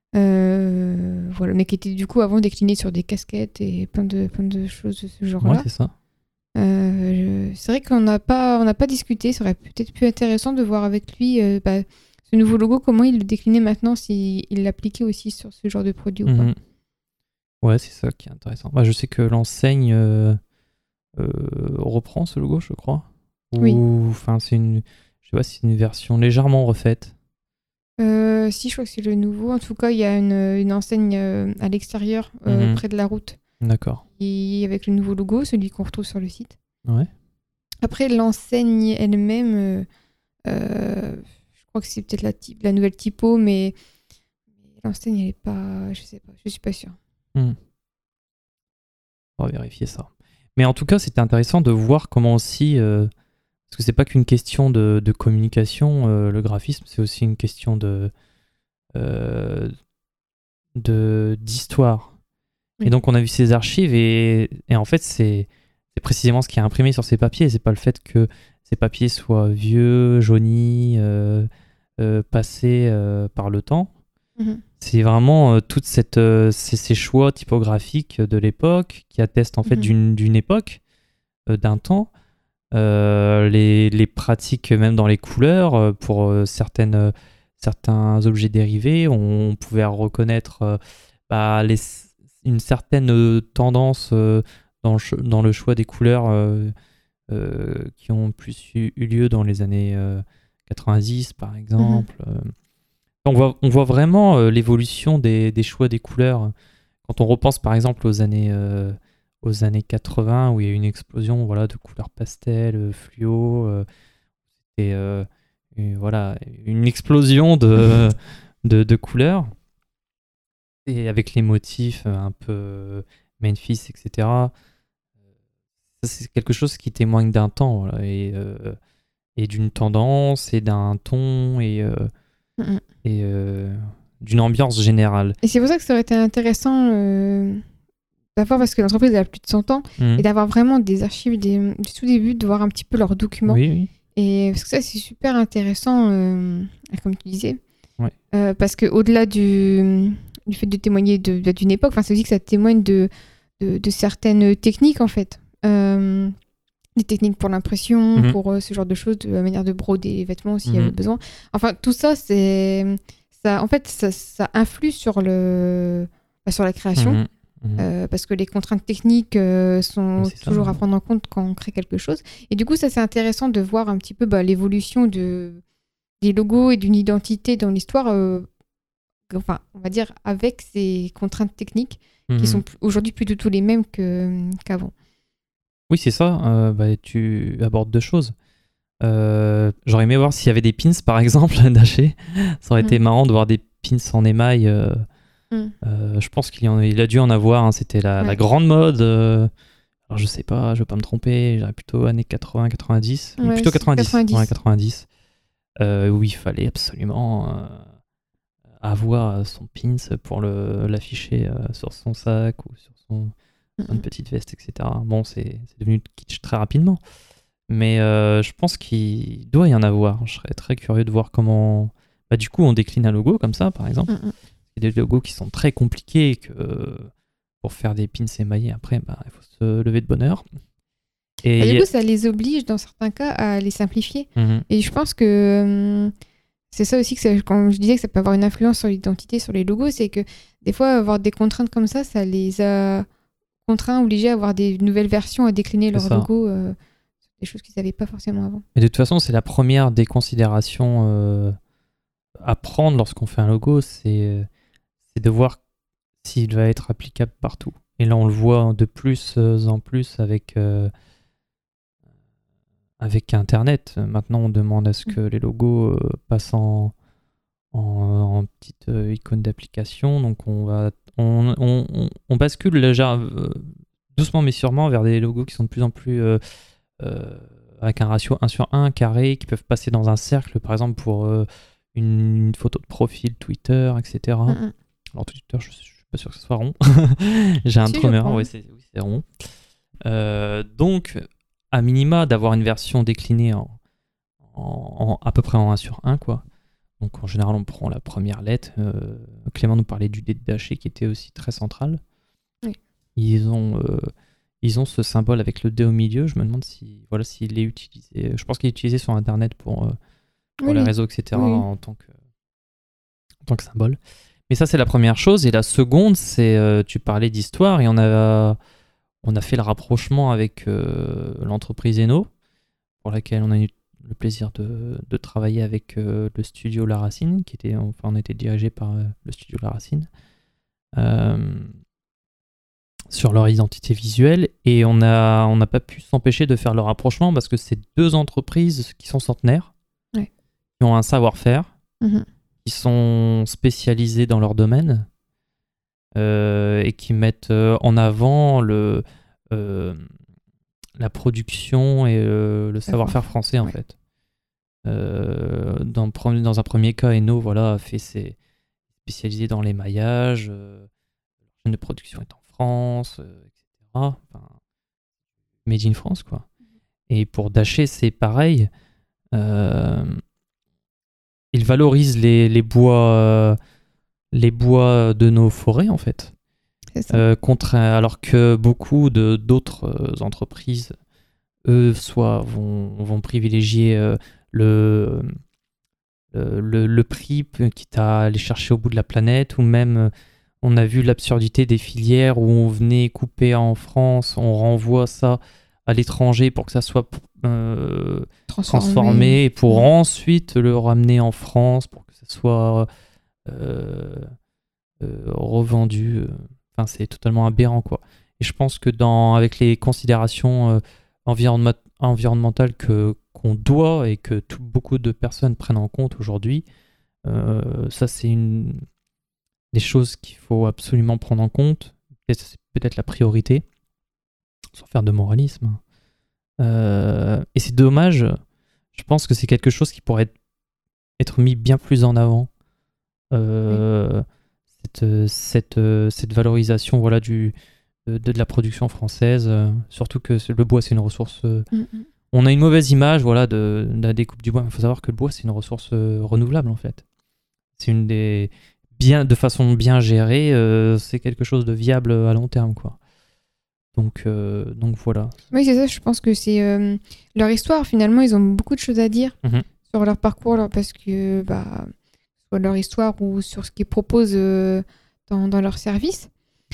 Euh, voilà, mais qui était du coup avant décliné sur des casquettes et plein de, plein de choses de ce genre-là. Ouais, c'est ça. Euh, je- c'est vrai qu'on n'a pas, on n'a pas discuté. Ça aurait peut-être plus intéressant de voir avec lui euh, bah, ce nouveau logo, comment il le déclinait maintenant, s'il il l'appliquait aussi sur ce genre de produit ou pas. Mhm. Ouais, c'est ça qui est intéressant. Bah, je sais que l'enseigne euh, euh, reprend ce logo, je crois. Ou, Oui. enfin, c'est une, je sais pas si c'est une version légèrement refaite. Euh, si, je crois que c'est le nouveau. En tout cas, il y a une, une enseigne euh, à l'extérieur, euh, Mhm. près de la route, D'accord. et avec le nouveau logo, celui qu'on retrouve sur le site. Ouais. Après, l'enseigne elle-même, euh, euh, je crois que c'est peut-être la, type, la nouvelle typo, mais l'enseigne, elle est pas. Je sais pas, je suis pas sûre. Hmm. On va vérifier ça. Mais en tout cas, c'était intéressant de voir comment aussi, euh, parce que c'est pas qu'une question de, de communication, euh, le graphisme, c'est aussi une question de, euh, de d'histoire. Oui. Et donc on a vu ces archives et, et en fait c'est c'est précisément ce qui est imprimé sur ces papiers. C'est pas le fait que ces papiers soient vieux, jaunis, euh, euh, passés euh, par le temps. Mhm. C'est vraiment euh, toute cette euh, ces, ces choix typographiques de l'époque qui attestent en fait Mhm. d'une d'une époque, euh, d'un temps. Euh, les, les pratiques même dans les couleurs euh, pour euh, certaines euh, certains objets dérivés, on, on pouvait reconnaître euh, bah, les, une certaine euh, tendance euh, dans, le, cho- dans le choix des couleurs euh, euh, qui ont plus eu, eu lieu dans les années euh, quatre-vingt-dix par exemple. Euh, on voit, on voit vraiment euh, l'évolution des, des choix des couleurs. Quand on repense par exemple aux années, euh, aux années quatre-vingts, où il y a eu une explosion voilà, de couleurs pastel, euh, fluo, euh, et, euh, et voilà, une explosion de, de, de couleurs. Et avec les motifs euh, un peu euh, Memphis, et cetera. Ça, c'est quelque chose qui témoigne d'un temps voilà, et, euh, et d'une tendance et d'un ton et, euh, Mhm. et euh, d'une ambiance générale. Et c'est pour ça que ça aurait été intéressant euh, d'avoir, parce que l'entreprise elle a plus de cent ans, Mhm. et d'avoir vraiment des archives des, du tout début, de voir un petit peu leurs documents. Oui, oui. Et parce que ça, c'est super intéressant, euh, comme tu disais. Ouais. Euh, parce qu'au-delà du, du fait de témoigner de, de- d'une époque, ça veut dire que ça témoigne de, de, de certaines techniques, en fait. Euh, des techniques pour l'impression, Mhm. pour euh, ce genre de choses, de la manière de broder les vêtements s'il y Mhm. avait besoin. Enfin, tout ça, c'est... Ça, en fait, ça, ça influe sur, le, bah, sur la création. Mhm. Mhm. Euh, parce que les contraintes techniques euh, sont Oui, c'est ça, toujours ouais. à prendre en compte quand on crée quelque chose. Et du coup, ça, c'est intéressant de voir un petit peu bah, l'évolution de, des logos et d'une identité dans l'histoire, euh, enfin, on va dire, avec ces contraintes techniques Mhm. qui sont p- aujourd'hui plus du tout les mêmes que, qu'avant. Oui, c'est ça. Euh, bah, tu abordes deux choses. Euh, j'aurais aimé voir s'il y avait des pins, par exemple, d'acheter. Ça aurait été Mm. marrant de voir des pins en émail. euh, Mm. euh, je pense qu'il y en a, il a dû en avoir. Hein. C'était la, la Ouais. grande mode. euh, alors, je sais pas, je vais pas me tromper. J'irais plutôt années quatre-vingts quatre-vingt-dix. Ouais, plutôt c'est quatre-vingt-dix. quatre-vingt-dix. Ouais, quatre-vingt-dix. Euh, où il fallait absolument euh, avoir son pins pour le, l'afficher euh, sur son sac ou sur son, Mm, une mm. petite veste, et cetera. Bon, c'est c'est devenu kitsch très rapidement. Mais euh, je pense qu'il doit y en avoir. Je serais très curieux de voir comment. Bah, du coup, on décline un logo comme ça, par exemple. Mm, mm. Il y a des logos qui sont très compliqués que euh, pour faire des pins émaillés, après, bah, il faut se lever de bonne heure. Et Bah, il y du a- coup, ça les oblige, dans certains cas, à les simplifier. Mhm. Et je pense que hum, c'est ça aussi que ça, quand je disais que ça peut avoir une influence sur l'identité, sur les logos, c'est que des fois, avoir des contraintes comme ça, ça les a contraints, obligés à avoir des nouvelles versions, à décliner C'est leur ça. logo, euh, sur des choses qu'ils n'avaient pas forcément avant. Et de toute façon, c'est la première des considérations euh, à prendre lorsqu'on fait un logo, c'est euh, c'est de voir s'il va être applicable partout. Et là, on le voit de plus euh, en plus avec, euh, avec Internet. Maintenant, on demande à ce que les logos euh, passent en, en, en petite euh, icône d'application. Donc, on, va, on, on, on, on bascule déjà euh, doucement mais sûrement vers des logos qui sont de plus en plus euh, euh, avec un ratio un sur un carré, qui peuvent passer dans un cercle, par exemple pour euh, une, une photo de profil Twitter, et cetera. Mm, mm. Alors Twitter, je, je suis pas sûr que ce soit rond. J'ai un Si, je trou crois. ouais, c'est, oui, c'est rond. Euh, donc, à minima, d'avoir une version déclinée en, en, en- à peu près en un sur un, quoi. Donc en général, on prend la première lettre. Euh, Clément nous parlait du D de Daché qui était aussi très central. Oui. Ils ont, euh, ils ont ce symbole avec le D au milieu. Je me demande si, voilà, s'il est utilisé. Je pense qu'il est utilisé sur Internet pour, euh, pour Oui, les oui. réseaux, et cetera Oui. en tant que, en tant que symbole. Mais ça, c'est la première chose. Et la seconde, c'est, euh, tu parlais d'histoire et on a, on a fait le rapprochement avec euh, l'entreprise Eno, pour laquelle on a eu le plaisir de, de travailler avec euh, le studio La Racine, qui était, enfin, on était dirigé par euh, le studio La Racine, euh, sur leur identité visuelle. Et on a, on n'a pas pu s'empêcher de faire le rapprochement parce que c'est deux entreprises qui sont centenaires, Ouais. qui ont un savoir-faire, Mhm. qui sont spécialisés dans leur domaine euh, et qui mettent euh, en avant le, euh, la production et euh, le savoir-faire français en Ouais. fait. Euh, dans, dans un premier cas, Eno voilà, a fait ses spécialisé dans l'émaillage, euh, la chaîne de production est en France, euh, et cetera. Enfin, made in France quoi. Et pour Daché, c'est pareil. Euh, il valorise les, les bois, euh, les bois de nos forêts en fait. C'est ça. Euh, contre, alors que beaucoup de d'autres euh, entreprises, eux, soit vont, vont privilégier euh, le, le, le, le prix, quitte à aller chercher au bout de la planète, ou même euh, on a vu l'absurdité des filières où on venait couper en France, on renvoie ça à l'étranger pour que ça soit euh, Transformé. transformé et pour Ouais. ensuite le ramener en France pour que ça soit euh, euh, revendu. Enfin, c'est totalement aberrant, quoi. Et je pense que dans, avec les considérations euh, environnement- environnementales que, qu'on doit et que tout, beaucoup de personnes prennent en compte aujourd'hui, euh, ça, c'est une des choses qu'il faut absolument prendre en compte. Peut-être, c'est peut-être la priorité, sans faire de moralisme. Euh, et c'est dommage. Je pense que c'est quelque chose qui pourrait être, être mis bien plus en avant. Euh, cette, cette, cette valorisation voilà, du, de, de la production française. Euh, surtout que le bois, c'est une ressource. Euh, Mm-hmm. on a une mauvaise image voilà, de, de la découpe du bois, mais il faut savoir que le bois, c'est une ressource euh, renouvelable en fait. C'est une des. Bien, de façon bien gérée, euh, c'est quelque chose de viable à long terme, quoi. Donc, euh, donc voilà. Oui, c'est ça, je pense que c'est euh, leur histoire, finalement, ils ont beaucoup de choses à dire Mhm. sur leur parcours, leur- parce que, bah, soit leur histoire ou sur ce qu'ils proposent euh, dans, dans leur service.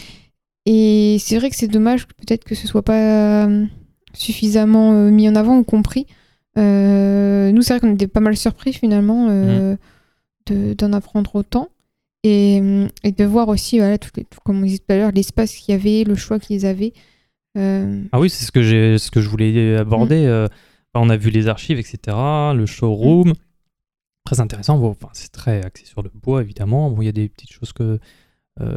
Et c'est vrai que c'est dommage que peut-être que ce soit pas euh, suffisamment euh, mis en avant ou compris. Euh, nous, c'est vrai qu'on était pas mal surpris, finalement, euh, de- d'en apprendre autant. Et, et de voir aussi, voilà, tout, tout, comme on disait tout à l'heure, l'espace qu'il y avait, le choix qu'ils avaient. Euh, Ah oui, c'est ce que, j'ai, ce que je voulais aborder. Euh, on a vu les archives, et cetera, le showroom. Très intéressant. Bon, enfin, c'est très axé sur le bois, évidemment. Bon, il y a des petites choses que, euh,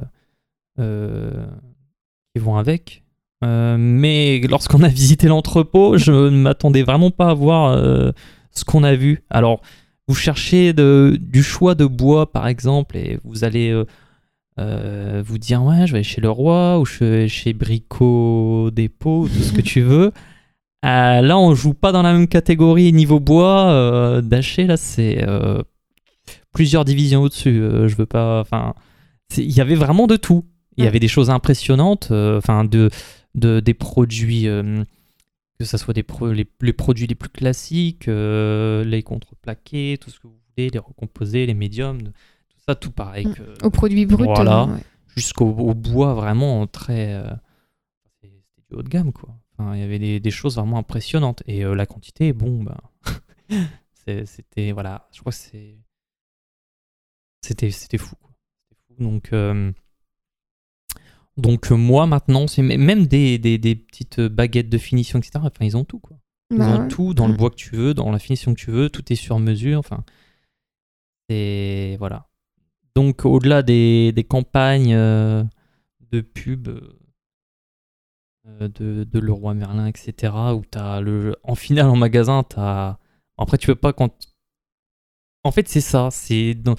euh, qui vont avec. Euh, mais lorsqu'on a visité l'entrepôt, je ne m'attendais vraiment pas à voir euh, ce qu'on a vu. Alors, vous cherchez de, du choix de bois, par exemple, et vous allez euh, euh, vous dire, ouais, je vais aller chez Leroy ou chez, chez Brico Dépôt, tout ce que tu veux. Euh, là, on joue pas dans la même catégorie niveau bois. Euh, Daché, là, c'est euh, plusieurs divisions au-dessus. Euh, je veux pas. Enfin, il y avait vraiment de tout. Il y avait des choses impressionnantes. Enfin, euh, de, de des produits. Euh, que ce soit des pro- les, les produits les plus classiques, euh, les contreplaqués, tout ce que vous voulez, les recomposés, les médiums, tout ça, tout pareil. mmh. Que, Aux produits bruts. Voilà. Euh, ouais. Jusqu'au au bois vraiment très. Euh, c'était du haut de gamme, quoi. Enfin, il y avait des, des choses vraiment impressionnantes. Et euh, la quantité, bon, ben. c'est, c'était. Voilà. Je crois que c'est. C'était, c'était fou, quoi. C'était fou. Donc. Euh, Donc euh, moi maintenant, c'est même des, des, des petites baguettes de finition, et cetera. Enfin, ils ont tout, quoi. Ils Bah ont ouais. tout dans le Mmh. bois que tu veux, dans la finition que tu veux, tout est sur mesure. Enfin, c'est voilà. Donc au-delà des, des campagnes euh, de pub euh, de, de Leroy Merlin, et cetera. Où t'as le, en finale en magasin, t'as. Après tu peux pas quand. En fait c'est ça, c'est dans...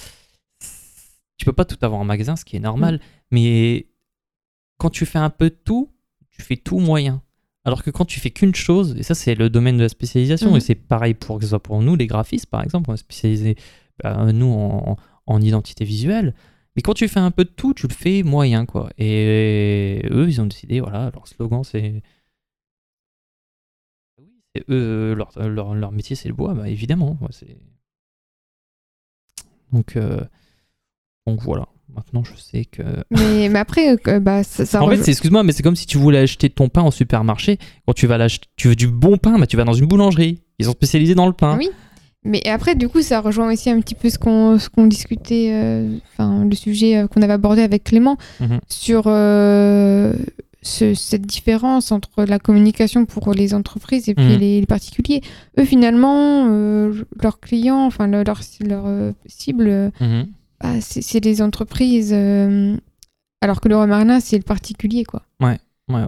tu peux pas tout avoir en magasin, ce qui est normal, mmh. mais quand tu fais un peu de tout, tu fais tout moyen. Alors que quand tu fais qu'une chose, et ça c'est le domaine de la spécialisation, mmh. et c'est pareil pour que ce soit pour nous, les graphistes par exemple, on est spécialisé bah, nous en, en identité visuelle. Mais quand tu fais un peu de tout, tu le fais moyen, quoi. Et eux, ils ont décidé, voilà, leur slogan, c'est... Et eux, leur, leur, leur métier, c'est le bois, bah, évidemment. Ouais, c'est... Donc, euh, donc voilà. Maintenant, je sais que... Mais, mais après, euh, bah, ça, ça en rejoint- fait, c'est, excuse-moi, mais c'est comme si tu voulais acheter ton pain au supermarché. Quand tu vas l'acheter, tu veux du bon pain, bah, tu vas dans une boulangerie. Ils sont spécialisés dans le pain. Oui. Mais après, du coup, ça rejoint aussi un petit peu ce qu'on, ce qu'on discutait, euh, enfin, le sujet euh, qu'on avait abordé avec Clément, Mhm. sur euh, ce- cette différence entre la communication pour les entreprises et puis Mhm. les, les particuliers. Eux, finalement, euh, leurs clients, enfin, le- leur, leur euh, cible, euh, Mhm. bah, c'est, c'est les entreprises, euh, alors que le Roi Merlin, c'est le particulier, quoi. Ouais, ouais.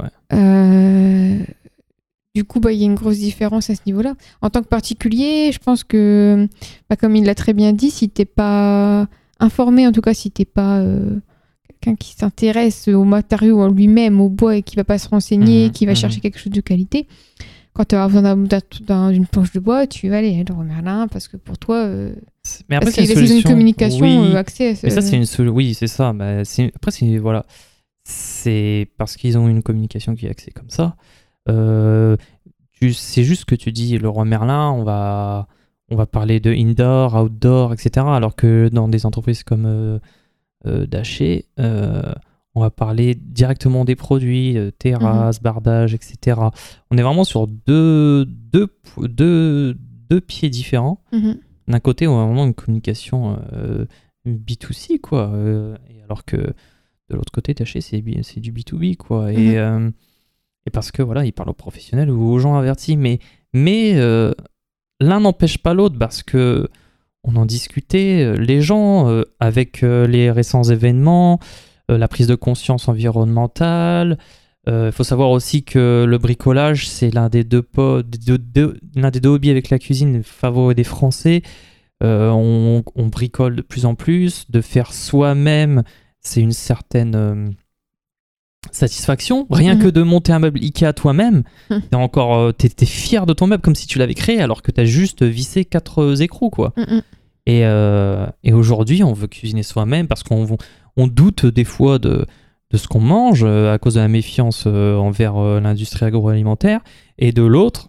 Euh, Du coup, bah, il y a une grosse différence à ce niveau-là. En tant que particulier, je pense que, bah, comme il l'a très bien dit, si t'es pas informé, en tout cas si t'es pas euh, quelqu'un qui s'intéresse au matériau en lui-même, au bois, et qui va pas se renseigner, Mhm, qui va mhm. chercher quelque chose de qualité, quand tu as besoin d'un- d'un- d'un- d'une planche de bois, tu vas aller à Leroy Merlin parce que pour toi, euh, C'est- Mais après, parce c'est une qu'il a une solution. communication Oui. euh, accès à ce- Mais ça, c'est une solution. Oui, c'est ça. Mais c'est... Après, c'est... Voilà. C'est parce qu'ils ont une communication qui est axée comme ça. Euh, tu... C'est juste que tu dis, le Roi Merlin, on va... on va parler de indoor, outdoor, et cetera. Alors que dans des entreprises comme euh, euh, Daché, euh, on va parler directement des produits, euh, terrasse, bardage, et cetera. On est vraiment sur deux, deux, deux, deux pieds différents. Mhm. D'un côté, on a vraiment une communication euh, B deux C, quoi. Euh, et alors que de l'autre côté, Taché, c'est, B- c'est du B deux B, quoi. Et, Mhm. euh, et parce que, voilà, ils parlent aux professionnels ou aux gens avertis. Mais, mais euh, l'un n'empêche pas l'autre parce que on en discutait. euh, Les gens, euh, avec euh, les récents événements, euh, la prise de conscience environnementale, il faut savoir aussi que le bricolage, c'est l'un des deux, po- des deux- deux- l'un des deux hobbies avec la cuisine favoris des Français. Euh, on, on bricole de plus en plus. De faire soi-même, c'est une certaine euh, satisfaction. Rien Mhm. que de monter un meuble Ikea toi-même, Mhm. t'es encore, euh, t'es, t'es fier de ton meuble comme si tu l'avais créé alors que t'as juste vissé quatre euh, écrous, quoi. Mhm. Et, euh, et aujourd'hui, on veut cuisiner soi-même parce qu'on on doute des fois de, de ce qu'on mange euh, à cause de la méfiance euh, envers euh, l'industrie agroalimentaire. Et de l'autre,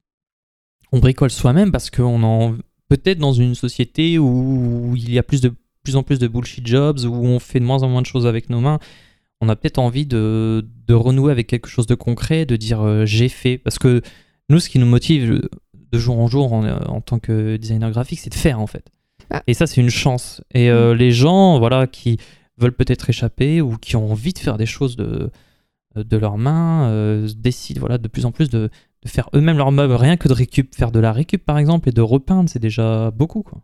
on bricole soi-même parce qu'on en peut-être dans une société où, où il y a plus de plus en plus de bullshit jobs, où on fait de moins en moins de choses avec nos mains. On a peut-être envie de, de renouer avec quelque chose de concret, de dire euh, j'ai fait. Parce que nous, ce qui nous motive de jour en jour en, en tant que designer graphique, c'est de faire en fait. Ah. Et ça, c'est une chance. Et euh, les gens, voilà, qui veulent peut-être échapper ou qui ont envie de faire des choses de, de leurs mains, euh, décident, voilà, de plus en plus de, de faire eux-mêmes leurs meubles. Rien que de récup, faire de la récup par exemple et de repeindre, c'est déjà beaucoup, quoi.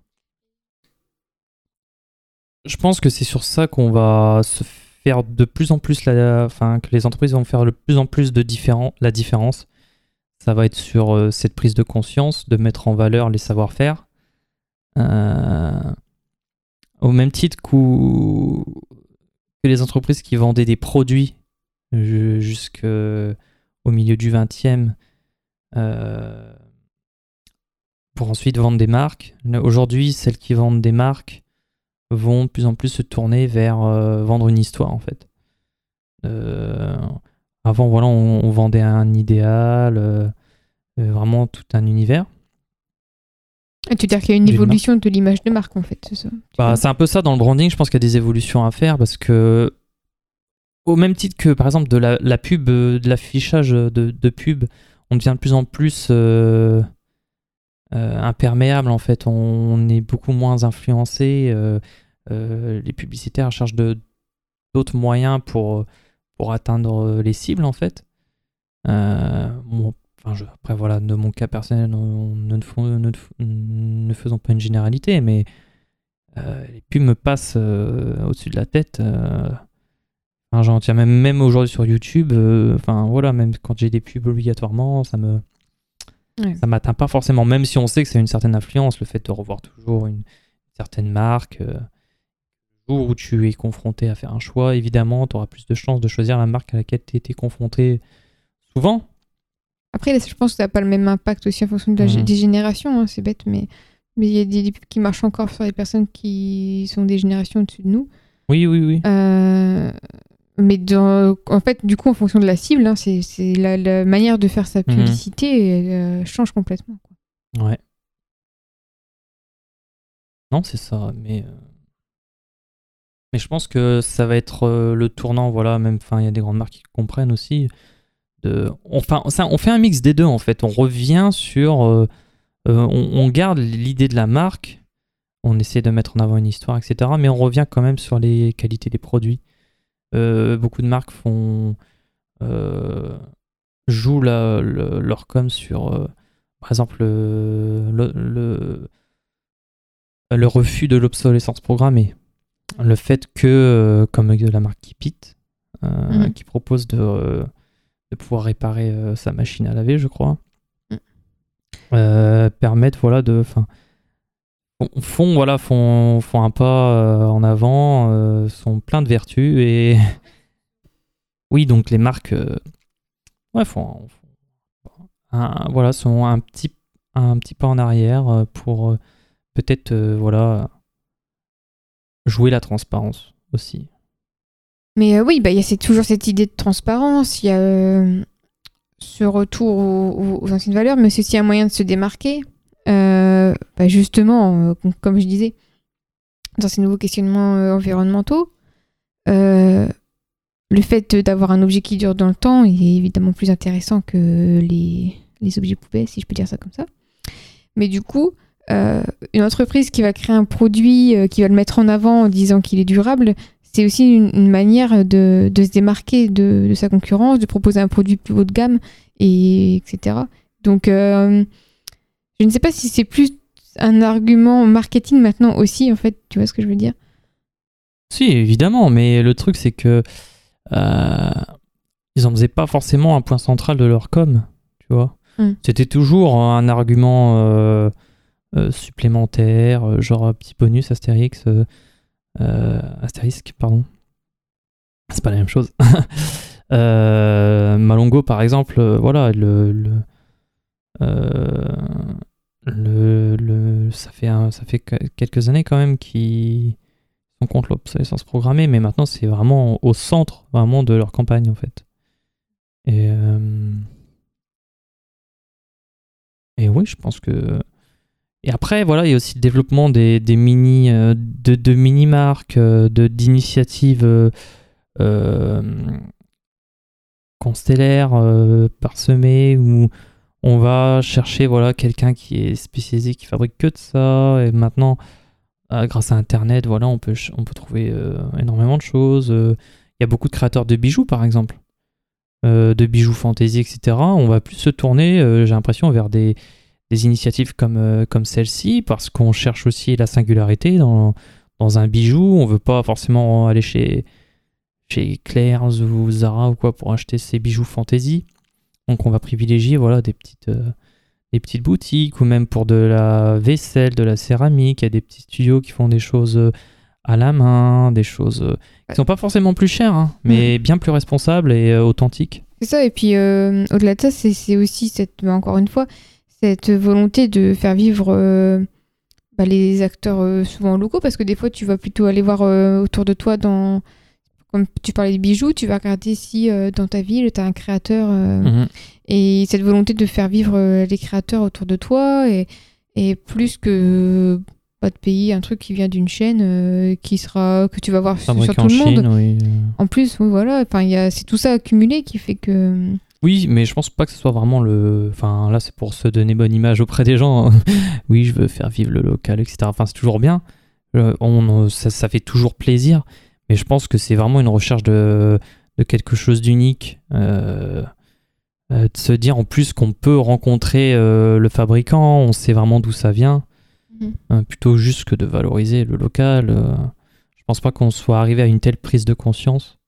Je pense que c'est sur ça qu'on va se faire de plus en plus, la, enfin, que les entreprises vont faire de plus en plus de différen- la différence. Ça va être sur euh, cette prise de conscience, de mettre en valeur les savoir-faire. Euh, au même titre qu'au- que les entreprises qui vendaient des produits ju- jusqu'au milieu du vingtième euh, pour ensuite vendre des marques. Aujourd'hui, celles qui vendent des marques vont de plus en plus se tourner vers euh, vendre une histoire, en fait. Euh, avant, voilà, on, on vendait un idéal, euh, euh, vraiment tout un univers. Et tu veux dire qu'il y a une D'une évolution de l'image de marque, en fait, c'est ça? Tu Bah, vois c'est un peu ça dans le branding. Je pense qu'il y a des évolutions à faire parce que, au même titre que par exemple de la, la pub, euh, de l'affichage de, de pub, on devient de plus en plus euh, euh, imperméable en fait. On, on est beaucoup moins influencé. Euh, euh, les publicitaires cherchent de, d'autres moyens pour, pour atteindre les cibles en fait. Euh, bon, enfin, je, après voilà, de mon cas personnel, on, ne, ne, ne, ne faisons pas une généralité, mais Euh, les pubs me passent euh, au-dessus de la tête. Euh, enfin, j'en tiens même, même aujourd'hui sur YouTube. euh, Enfin voilà, même quand j'ai des pubs obligatoirement, ça me Ouais. ça m'atteint pas forcément. Même si on sait que c'est une certaine influence, le fait de revoir toujours une certaine marque. Euh, le jour où tu es confronté à faire un choix, évidemment, tu auras plus de chances de choisir la marque à laquelle tu été confronté souvent. Après, là, je pense que ça n'a pas le même impact aussi en fonction de la gé- Mhm. des générations, hein, c'est bête, mais Mais il y a des, des pubs qui marchent encore sur les personnes qui sont des générations au-dessus de nous. Oui, oui, oui. Euh, mais dans, en fait, du coup, en fonction de la cible, hein, c'est, c'est la, la manière de faire sa publicité mmh. euh, change complètement. Quoi. Ouais. Non, c'est ça. Mais, euh... mais je pense que ça va être euh, le tournant. Voilà, même, enfin, il y a des grandes marques qui comprennent aussi. De... Enfin, ça, on fait un mix des deux, en fait. On revient sur... Euh, euh, on, on garde l'idée de la marque. On essaie de mettre en avant une histoire, et cetera. Mais on revient quand même sur les qualités des produits. Euh, beaucoup de marques font euh, jouent la, le, leur com sur, euh, par exemple, le, le, le, le refus de l'obsolescence programmée. Le fait que, euh, comme la marque Keep It, euh, mmh. qui propose de, euh, de pouvoir réparer euh, sa machine à laver, je crois, mmh. euh, permettent, voilà, de... font voilà font font un pas euh, en avant, euh, sont pleins de vertus et oui, donc les marques euh, ouais font, font un, voilà sont un petit un petit pas en arrière pour euh, peut-être euh, voilà jouer la transparence aussi. Mais euh, oui, bah il y a c'est toujours cette idée de transparence, il y a euh, ce retour aux, aux anciennes valeurs, mais c'est aussi un moyen de se démarquer. Euh, bah justement, euh, comme je disais, dans ces nouveaux questionnements euh, environnementaux, euh, le fait d'avoir un objet qui dure dans le temps est évidemment plus intéressant que les, les objets poubelles, si je peux dire ça comme ça. Mais du coup, euh, une entreprise qui va créer un produit, euh, qui va le mettre en avant en disant qu'il est durable, c'est aussi une, une manière de, de se démarquer de, de sa concurrence, de proposer un produit plus haut de gamme, et, etc. Donc, euh, je ne sais pas si c'est plus un argument marketing maintenant aussi, en fait, tu vois ce que je veux dire ? Si, évidemment, mais le truc, c'est que euh, ils n'en faisaient pas forcément un point central de leur com, tu vois. Mm. C'était toujours un argument euh, euh, supplémentaire, genre un petit bonus Astérix, euh, euh, astérisque, pardon. C'est pas la même chose. euh, Malongo, par exemple, euh, voilà, le... le euh, Le, le, ça, fait un, ça fait quelques années quand même qu'ils sont contre l'obsolescence programmée, mais maintenant c'est vraiment au centre vraiment de leur campagne en fait. Et, euh, et oui, je pense que... Et après, voilà, il y a aussi le développement des, des mini, euh, de, de mini-marques, euh, de, d'initiatives euh, euh, constellaires euh, parsemées, où on va chercher voilà, quelqu'un qui est spécialisé, qui fabrique que de ça. Et maintenant, euh, grâce à Internet, voilà, on peut, on peut trouver euh, énormément de choses. Il euh, y a beaucoup de créateurs de bijoux, par exemple, euh, de bijoux fantasy, et cetera. On va plus se tourner, euh, j'ai l'impression, vers des, des initiatives comme, euh, comme celle-ci, parce qu'on cherche aussi la singularité dans, dans un bijou. On ne veut pas forcément aller chez, chez Claire's ou Zara ou quoi pour acheter ces bijoux fantasy. Donc on va privilégier voilà, des, petites, euh, des petites boutiques, ou même pour de la vaisselle, de la céramique. Il y a des petits studios qui font des choses à la main, des choses euh, qui ne sont pas forcément plus chères, hein, mais mmh. bien plus responsables et euh, authentiques. C'est ça, et puis euh, au-delà de ça, c'est, c'est aussi, cette, encore une fois, cette volonté de faire vivre euh, bah, les acteurs euh, souvent locaux, parce que des fois tu vas plutôt aller voir euh, autour de toi dans... Comme tu parlais de bijoux, tu vas regarder si euh, dans ta ville, tu as un créateur. Euh, mmh. Et cette volonté de faire vivre euh, les créateurs autour de toi, et, et plus que pas de payer un truc qui vient d'une chaîne euh, qui sera, que tu vas voir sur, sur tout le Chine, monde. Oui. En plus, oui, voilà, y a, c'est tout ça accumulé qui fait que... Oui, mais je pense pas que ce soit vraiment le... Enfin, là, c'est pour se donner bonne image auprès des gens. Oui, je veux faire vivre le local, et cetera. Enfin, c'est toujours bien. Euh, on, ça, ça fait toujours plaisir. Mais je pense que c'est vraiment une recherche de, de quelque chose d'unique. Euh, euh, de se dire en plus qu'on peut rencontrer euh, le fabricant, on sait vraiment d'où ça vient, mmh. euh, plutôt juste que de valoriser le local. Euh, je pense pas qu'on soit arrivé à une telle prise de conscience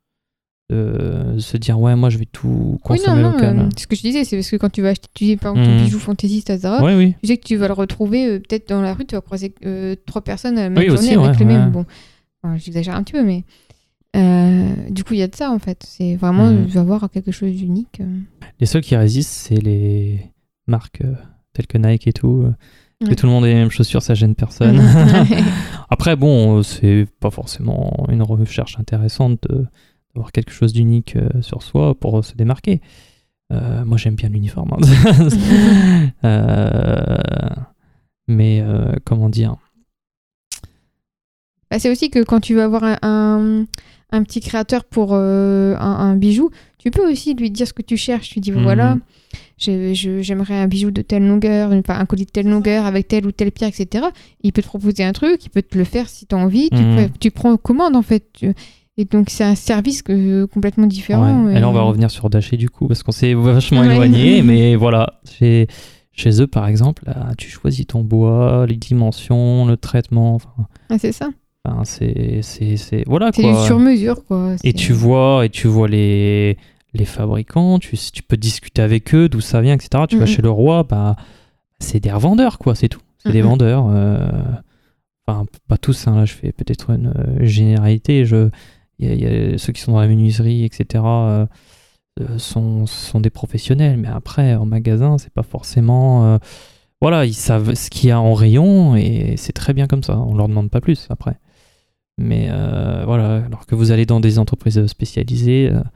de, de se dire ouais, moi je vais tout consommer oui, non, local. Non, euh, ce que je disais, c'est parce que quand tu vas acheter tu dis, par exemple, mmh. ton bijou fantaisiste à Zara, ouais, oui. tu sais que tu vas le retrouver euh, peut-être dans la rue, tu vas croiser euh, trois personnes à la même oui, journée aussi, avec ouais, le ouais. même. Bon. Enfin, j'exagère un petit peu, mais euh, du coup, il y a de ça en fait. C'est vraiment, mmh. tu vas voir quelque chose d'unique. Les seuls qui résistent, c'est les marques euh, telles que Nike et tout, euh, Que tout le monde ait les mêmes chaussures, ça gêne personne. Après, bon, c'est pas forcément une recherche intéressante de, d'avoir quelque chose d'unique euh, sur soi pour se démarquer. Euh, moi, j'aime bien l'uniforme. Hein. euh, mais, euh, comment dire bah, c'est aussi que quand tu vas avoir un, un, un petit créateur pour euh, un, un bijou, tu peux aussi lui dire ce que tu cherches. Tu dis, mmh. voilà... Je, je, j'aimerais un bijou de telle longueur, une, un collier de telle longueur avec telle ou telle pierre, et cetera. Il peut te proposer un truc, il peut te le faire si tu as envie. Mmh. Tu, peux, tu prends commande en fait. Tu, et donc c'est un service que, complètement différent. Ouais. Et... et là on va revenir sur Daché du coup, parce qu'on s'est vachement ouais. éloigné. Mais voilà, chez, chez eux par exemple, là, tu choisis ton bois, les dimensions, le traitement. Enfin, ah, c'est ça. Enfin, c'est, c'est, c'est, voilà, c'est quoi. du sur-mesure quoi. Et tu vois, et tu vois les... les fabricants, tu, tu peux discuter avec eux, d'où ça vient, et cetera. Tu mm-hmm. vas chez le roi, bah, c'est des revendeurs, quoi, c'est tout. C'est mm-hmm. des vendeurs. Euh, enfin, pas tous, hein, là, je fais peut-être une euh, généralité. Il y, y a ceux qui sont dans la menuiserie, et cetera, euh, sont, sont des professionnels. Mais après, en magasin, c'est pas forcément... Euh, voilà, ils savent ce qu'il y a en rayon, et c'est très bien comme ça. On leur demande pas plus, après. Mais euh, voilà, alors que vous allez dans des entreprises spécialisées... Euh,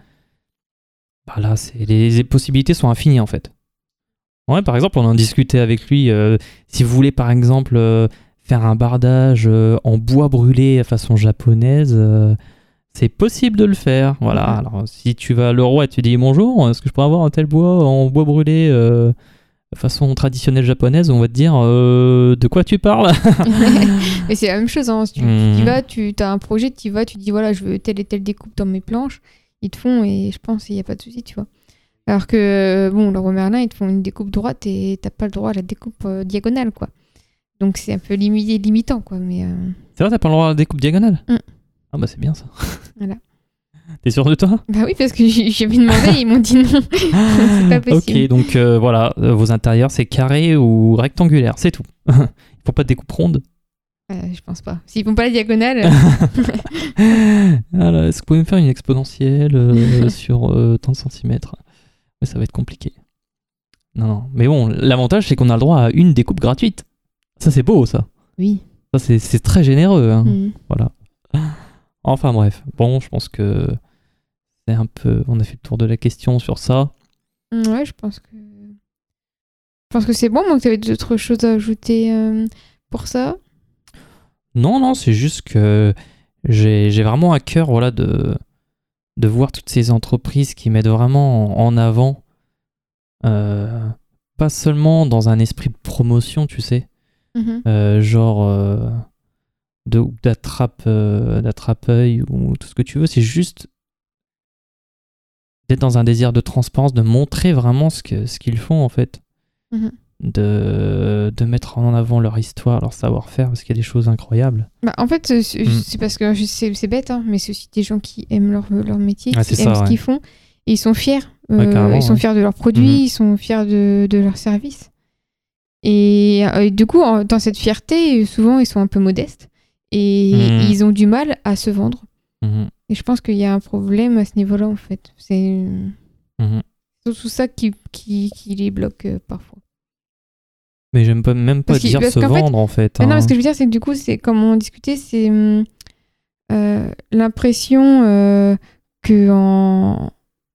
bah là, c'est, les, les possibilités sont infinies en fait. Ouais, par exemple, on en discutait avec lui. Euh, si vous voulez, par exemple, euh, faire un bardage euh, en bois brûlé façon japonaise, euh, c'est possible de le faire. Voilà. Mmh. Alors, si tu vas à Leroy et tu dis bonjour, est-ce que je pourrais avoir un tel bois en bois brûlé euh, façon traditionnelle japonaise, on va te dire euh, de quoi tu parles. Mais c'est la même chose. Hein. Si tu, mmh. tu y vas, tu as un projet, tu y vas, tu dis voilà, je veux telle et telle découpe dans mes planches. Ils te font et je pense qu'il n'y a pas de souci, tu vois. Alors que, bon, le Leroy Merlin, ils te font une découpe droite et t'as pas le droit à la découpe euh, diagonale, quoi. Donc c'est un peu limité, limitant, quoi. Mais, euh... c'est vrai, t'as pas le droit à la découpe diagonale mm. Ah bah c'est bien ça. Voilà. T'es sûr de toi? Bah oui, parce que j'avais demandé et ils m'ont dit non. C'est pas possible. Ok, donc euh, voilà, euh, vos intérieurs, c'est carré ou rectangulaire, c'est tout. Il faut pas de découpe ronde? Euh, je pense pas. S'ils font pas la diagonale. Alors, est-ce que vous pouvez me faire une exponentielle euh, sur euh, tant de centimètres? Mais ça va être compliqué. Non, non. Mais bon, l'avantage, c'est qu'on a le droit à une découpe gratuite. Ça, c'est beau, ça. Oui. Ça, c'est, c'est très généreux. Hein. Mmh. Voilà. Enfin, bref. Bon, je pense que c'est un peu... On a fait le tour de la question sur ça. Ouais, je pense que... Je pense que c'est bon. Moi, tu avais d'autres choses à ajouter euh, pour ça. Non, non, c'est juste que j'ai, j'ai vraiment à cœur voilà, de, de voir toutes ces entreprises qui mettent vraiment en avant, euh, pas seulement dans un esprit de promotion, tu sais, mm-hmm. euh, genre euh, de, d'attrape, euh, d'attrape-œil ou tout ce que tu veux, c'est juste d'être dans un désir de transparence, de montrer vraiment ce, que, ce qu'ils font en fait. Mm-hmm. De, de mettre en avant leur histoire, leur savoir-faire, parce qu'il y a des choses incroyables. Bah, en fait, c'est, mm. c'est parce que c'est, c'est bête, hein, mais c'est aussi des gens qui aiment leur, leur métier, ah, qui ça, aiment ouais. ce qu'ils font, et ils sont fiers. Euh, ouais, ils sont ouais. fiers de leurs produits, mm. ils sont fiers de, de leurs services. Et, et du coup, en, dans cette fierté, souvent, ils sont un peu modestes, et mm. ils ont du mal à se vendre. Mm. Et je pense qu'il y a un problème à ce niveau-là, en fait. C'est mm. surtout ça qui, qui, qui les bloque euh, parfois. Mais j'aime pas, même pas dire se vendre fait, en fait. Hein. Non, ce que je veux dire, c'est que du coup, c'est, comme on discutait, c'est euh, l'impression euh, qu'en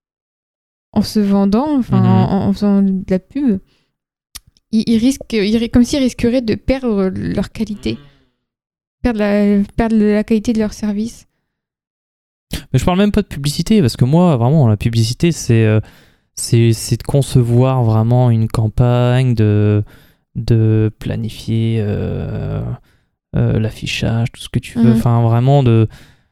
en se vendant, enfin, mm-hmm. en, en faisant de la pub, ils, ils risquent, ils, comme s'ils risqueraient de perdre leur qualité, perdre la, perdre la qualité de leur service. Mais je parle même pas de publicité, parce que moi, vraiment, la publicité, c'est, euh, c'est, c'est de concevoir vraiment une campagne, de... de planifier euh, euh, l'affichage, tout ce que tu veux, enfin mmh. vraiment de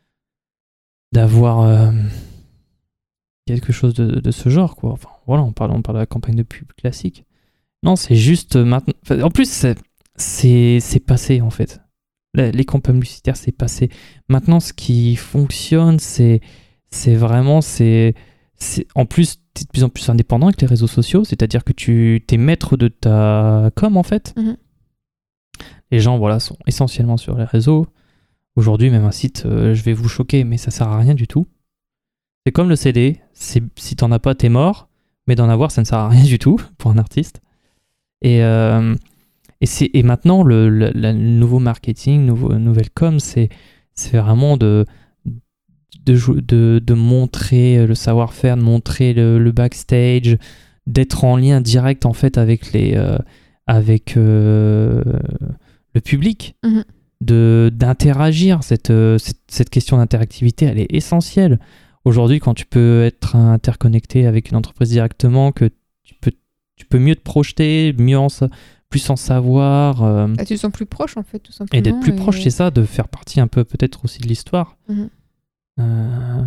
d'avoir euh, quelque chose de, de ce genre, quoi. Enfin voilà, on parle, on parle de la campagne de pub classique. Non, c'est juste maintenant. Enfin, en plus, c'est, c'est, c'est passé en fait. Les, les campagnes publicitaires, c'est passé. Maintenant, ce qui fonctionne, c'est, c'est vraiment, c'est, c'est en plus. T'es de plus en plus indépendant avec les réseaux sociaux, c'est-à-dire que tu t'es maître de ta com en fait. Mmh. Les gens voilà, sont essentiellement sur les réseaux. Aujourd'hui, même un site, euh, je vais vous choquer, mais ça sert à rien du tout. C'est comme le C D, c'est, si t'en as pas, t'es mort, mais d'en avoir, ça ne sert à rien du tout pour un artiste. Et, euh, Et, c'est, et maintenant, le, le, le nouveau marketing, nouveau, nouvelle com, c'est, c'est vraiment de, de, de, de montrer le savoir-faire, de montrer le, le backstage, d'être en lien direct en fait avec, les, euh, avec euh, le public, Mhm. de, d'interagir. Cette, cette, cette question d'interactivité, elle est essentielle. Aujourd'hui, quand tu peux être interconnecté avec une entreprise directement, que tu peux, tu peux mieux te projeter, mieux en sa- plus en savoir, euh, Ah, tu te sens plus proche en fait, tout simplement. et d'être plus et- proche, c'est ça, de faire partie un peu peut-être aussi de l'histoire. Mhm. Euh,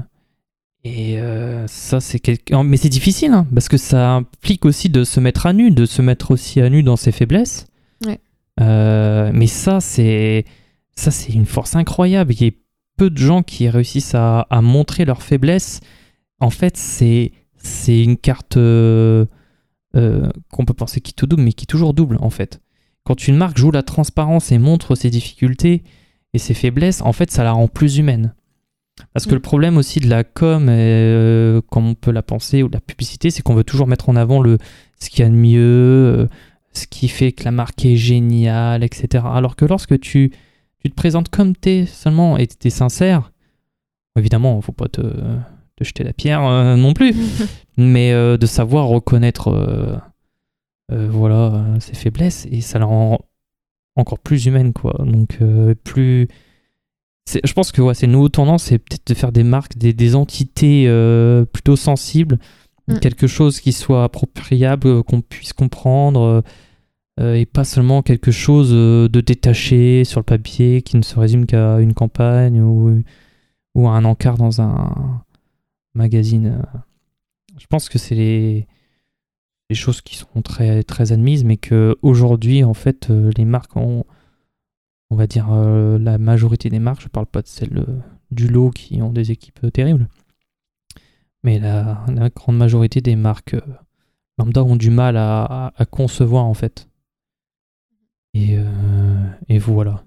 et euh, ça, c'est quelque... Mais c'est difficile, hein, parce que ça implique aussi de se mettre à nu, de se mettre aussi à nu dans ses faiblesses. Ouais. Euh, mais ça, c'est... ça, c'est une force incroyable. Il y a peu de gens qui réussissent à, à montrer leurs faiblesses. En fait, c'est, c'est une carte euh, euh, qu'on peut penser qui est tout double, mais qui est toujours double, en fait. Quand une marque joue la transparence et montre ses difficultés et ses faiblesses, en fait, ça la rend plus humaine. Parce que Mm. le problème aussi de la com, euh, comme on peut la penser, ou de la publicité, c'est qu'on veut toujours mettre en avant le, ce qu'il y a de mieux, euh, ce qui fait que la marque est géniale, et cetera. Alors que lorsque tu, tu te présentes comme t'es seulement et t'es sincère, évidemment, il ne faut pas te, te jeter la pierre euh, non plus, mais euh, de savoir reconnaître euh, euh, voilà, euh, ses faiblesses, et ça la rend encore plus humaine, quoi. Donc, euh, plus... C'est, je pense que ouais, c'est une nouvelle tendance, c'est peut-être de faire des marques, des, des entités euh, plutôt sensibles, Mm. quelque chose qui soit appropriable, euh, qu'on puisse comprendre, euh, et pas seulement quelque chose euh, de détaché sur le papier qui ne se résume qu'à une campagne ou, ou à un encart dans un magazine. Je pense que c'est les, les choses qui sont très, très admises, mais qu'aujourd'hui, en fait, euh, les marques ont, on va dire, euh, la majorité des marques, je parle pas de celles euh, du lot qui ont des équipes euh, terribles, mais la, la grande majorité des marques euh, lambda ont du mal à, à, à concevoir, en fait. Et, euh, et voilà.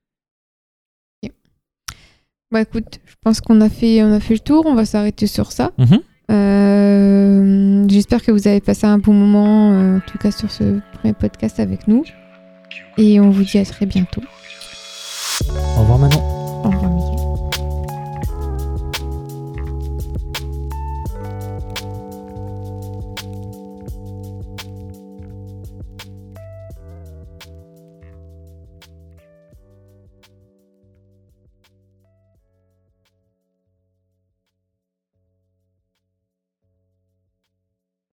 Bah écoute, je pense qu'on a fait, on a fait le tour, on va s'arrêter sur ça. Mhm. Euh, j'espère que vous avez passé un bon moment, euh, en tout cas sur ce premier podcast avec nous. Et on vous dit à très bientôt.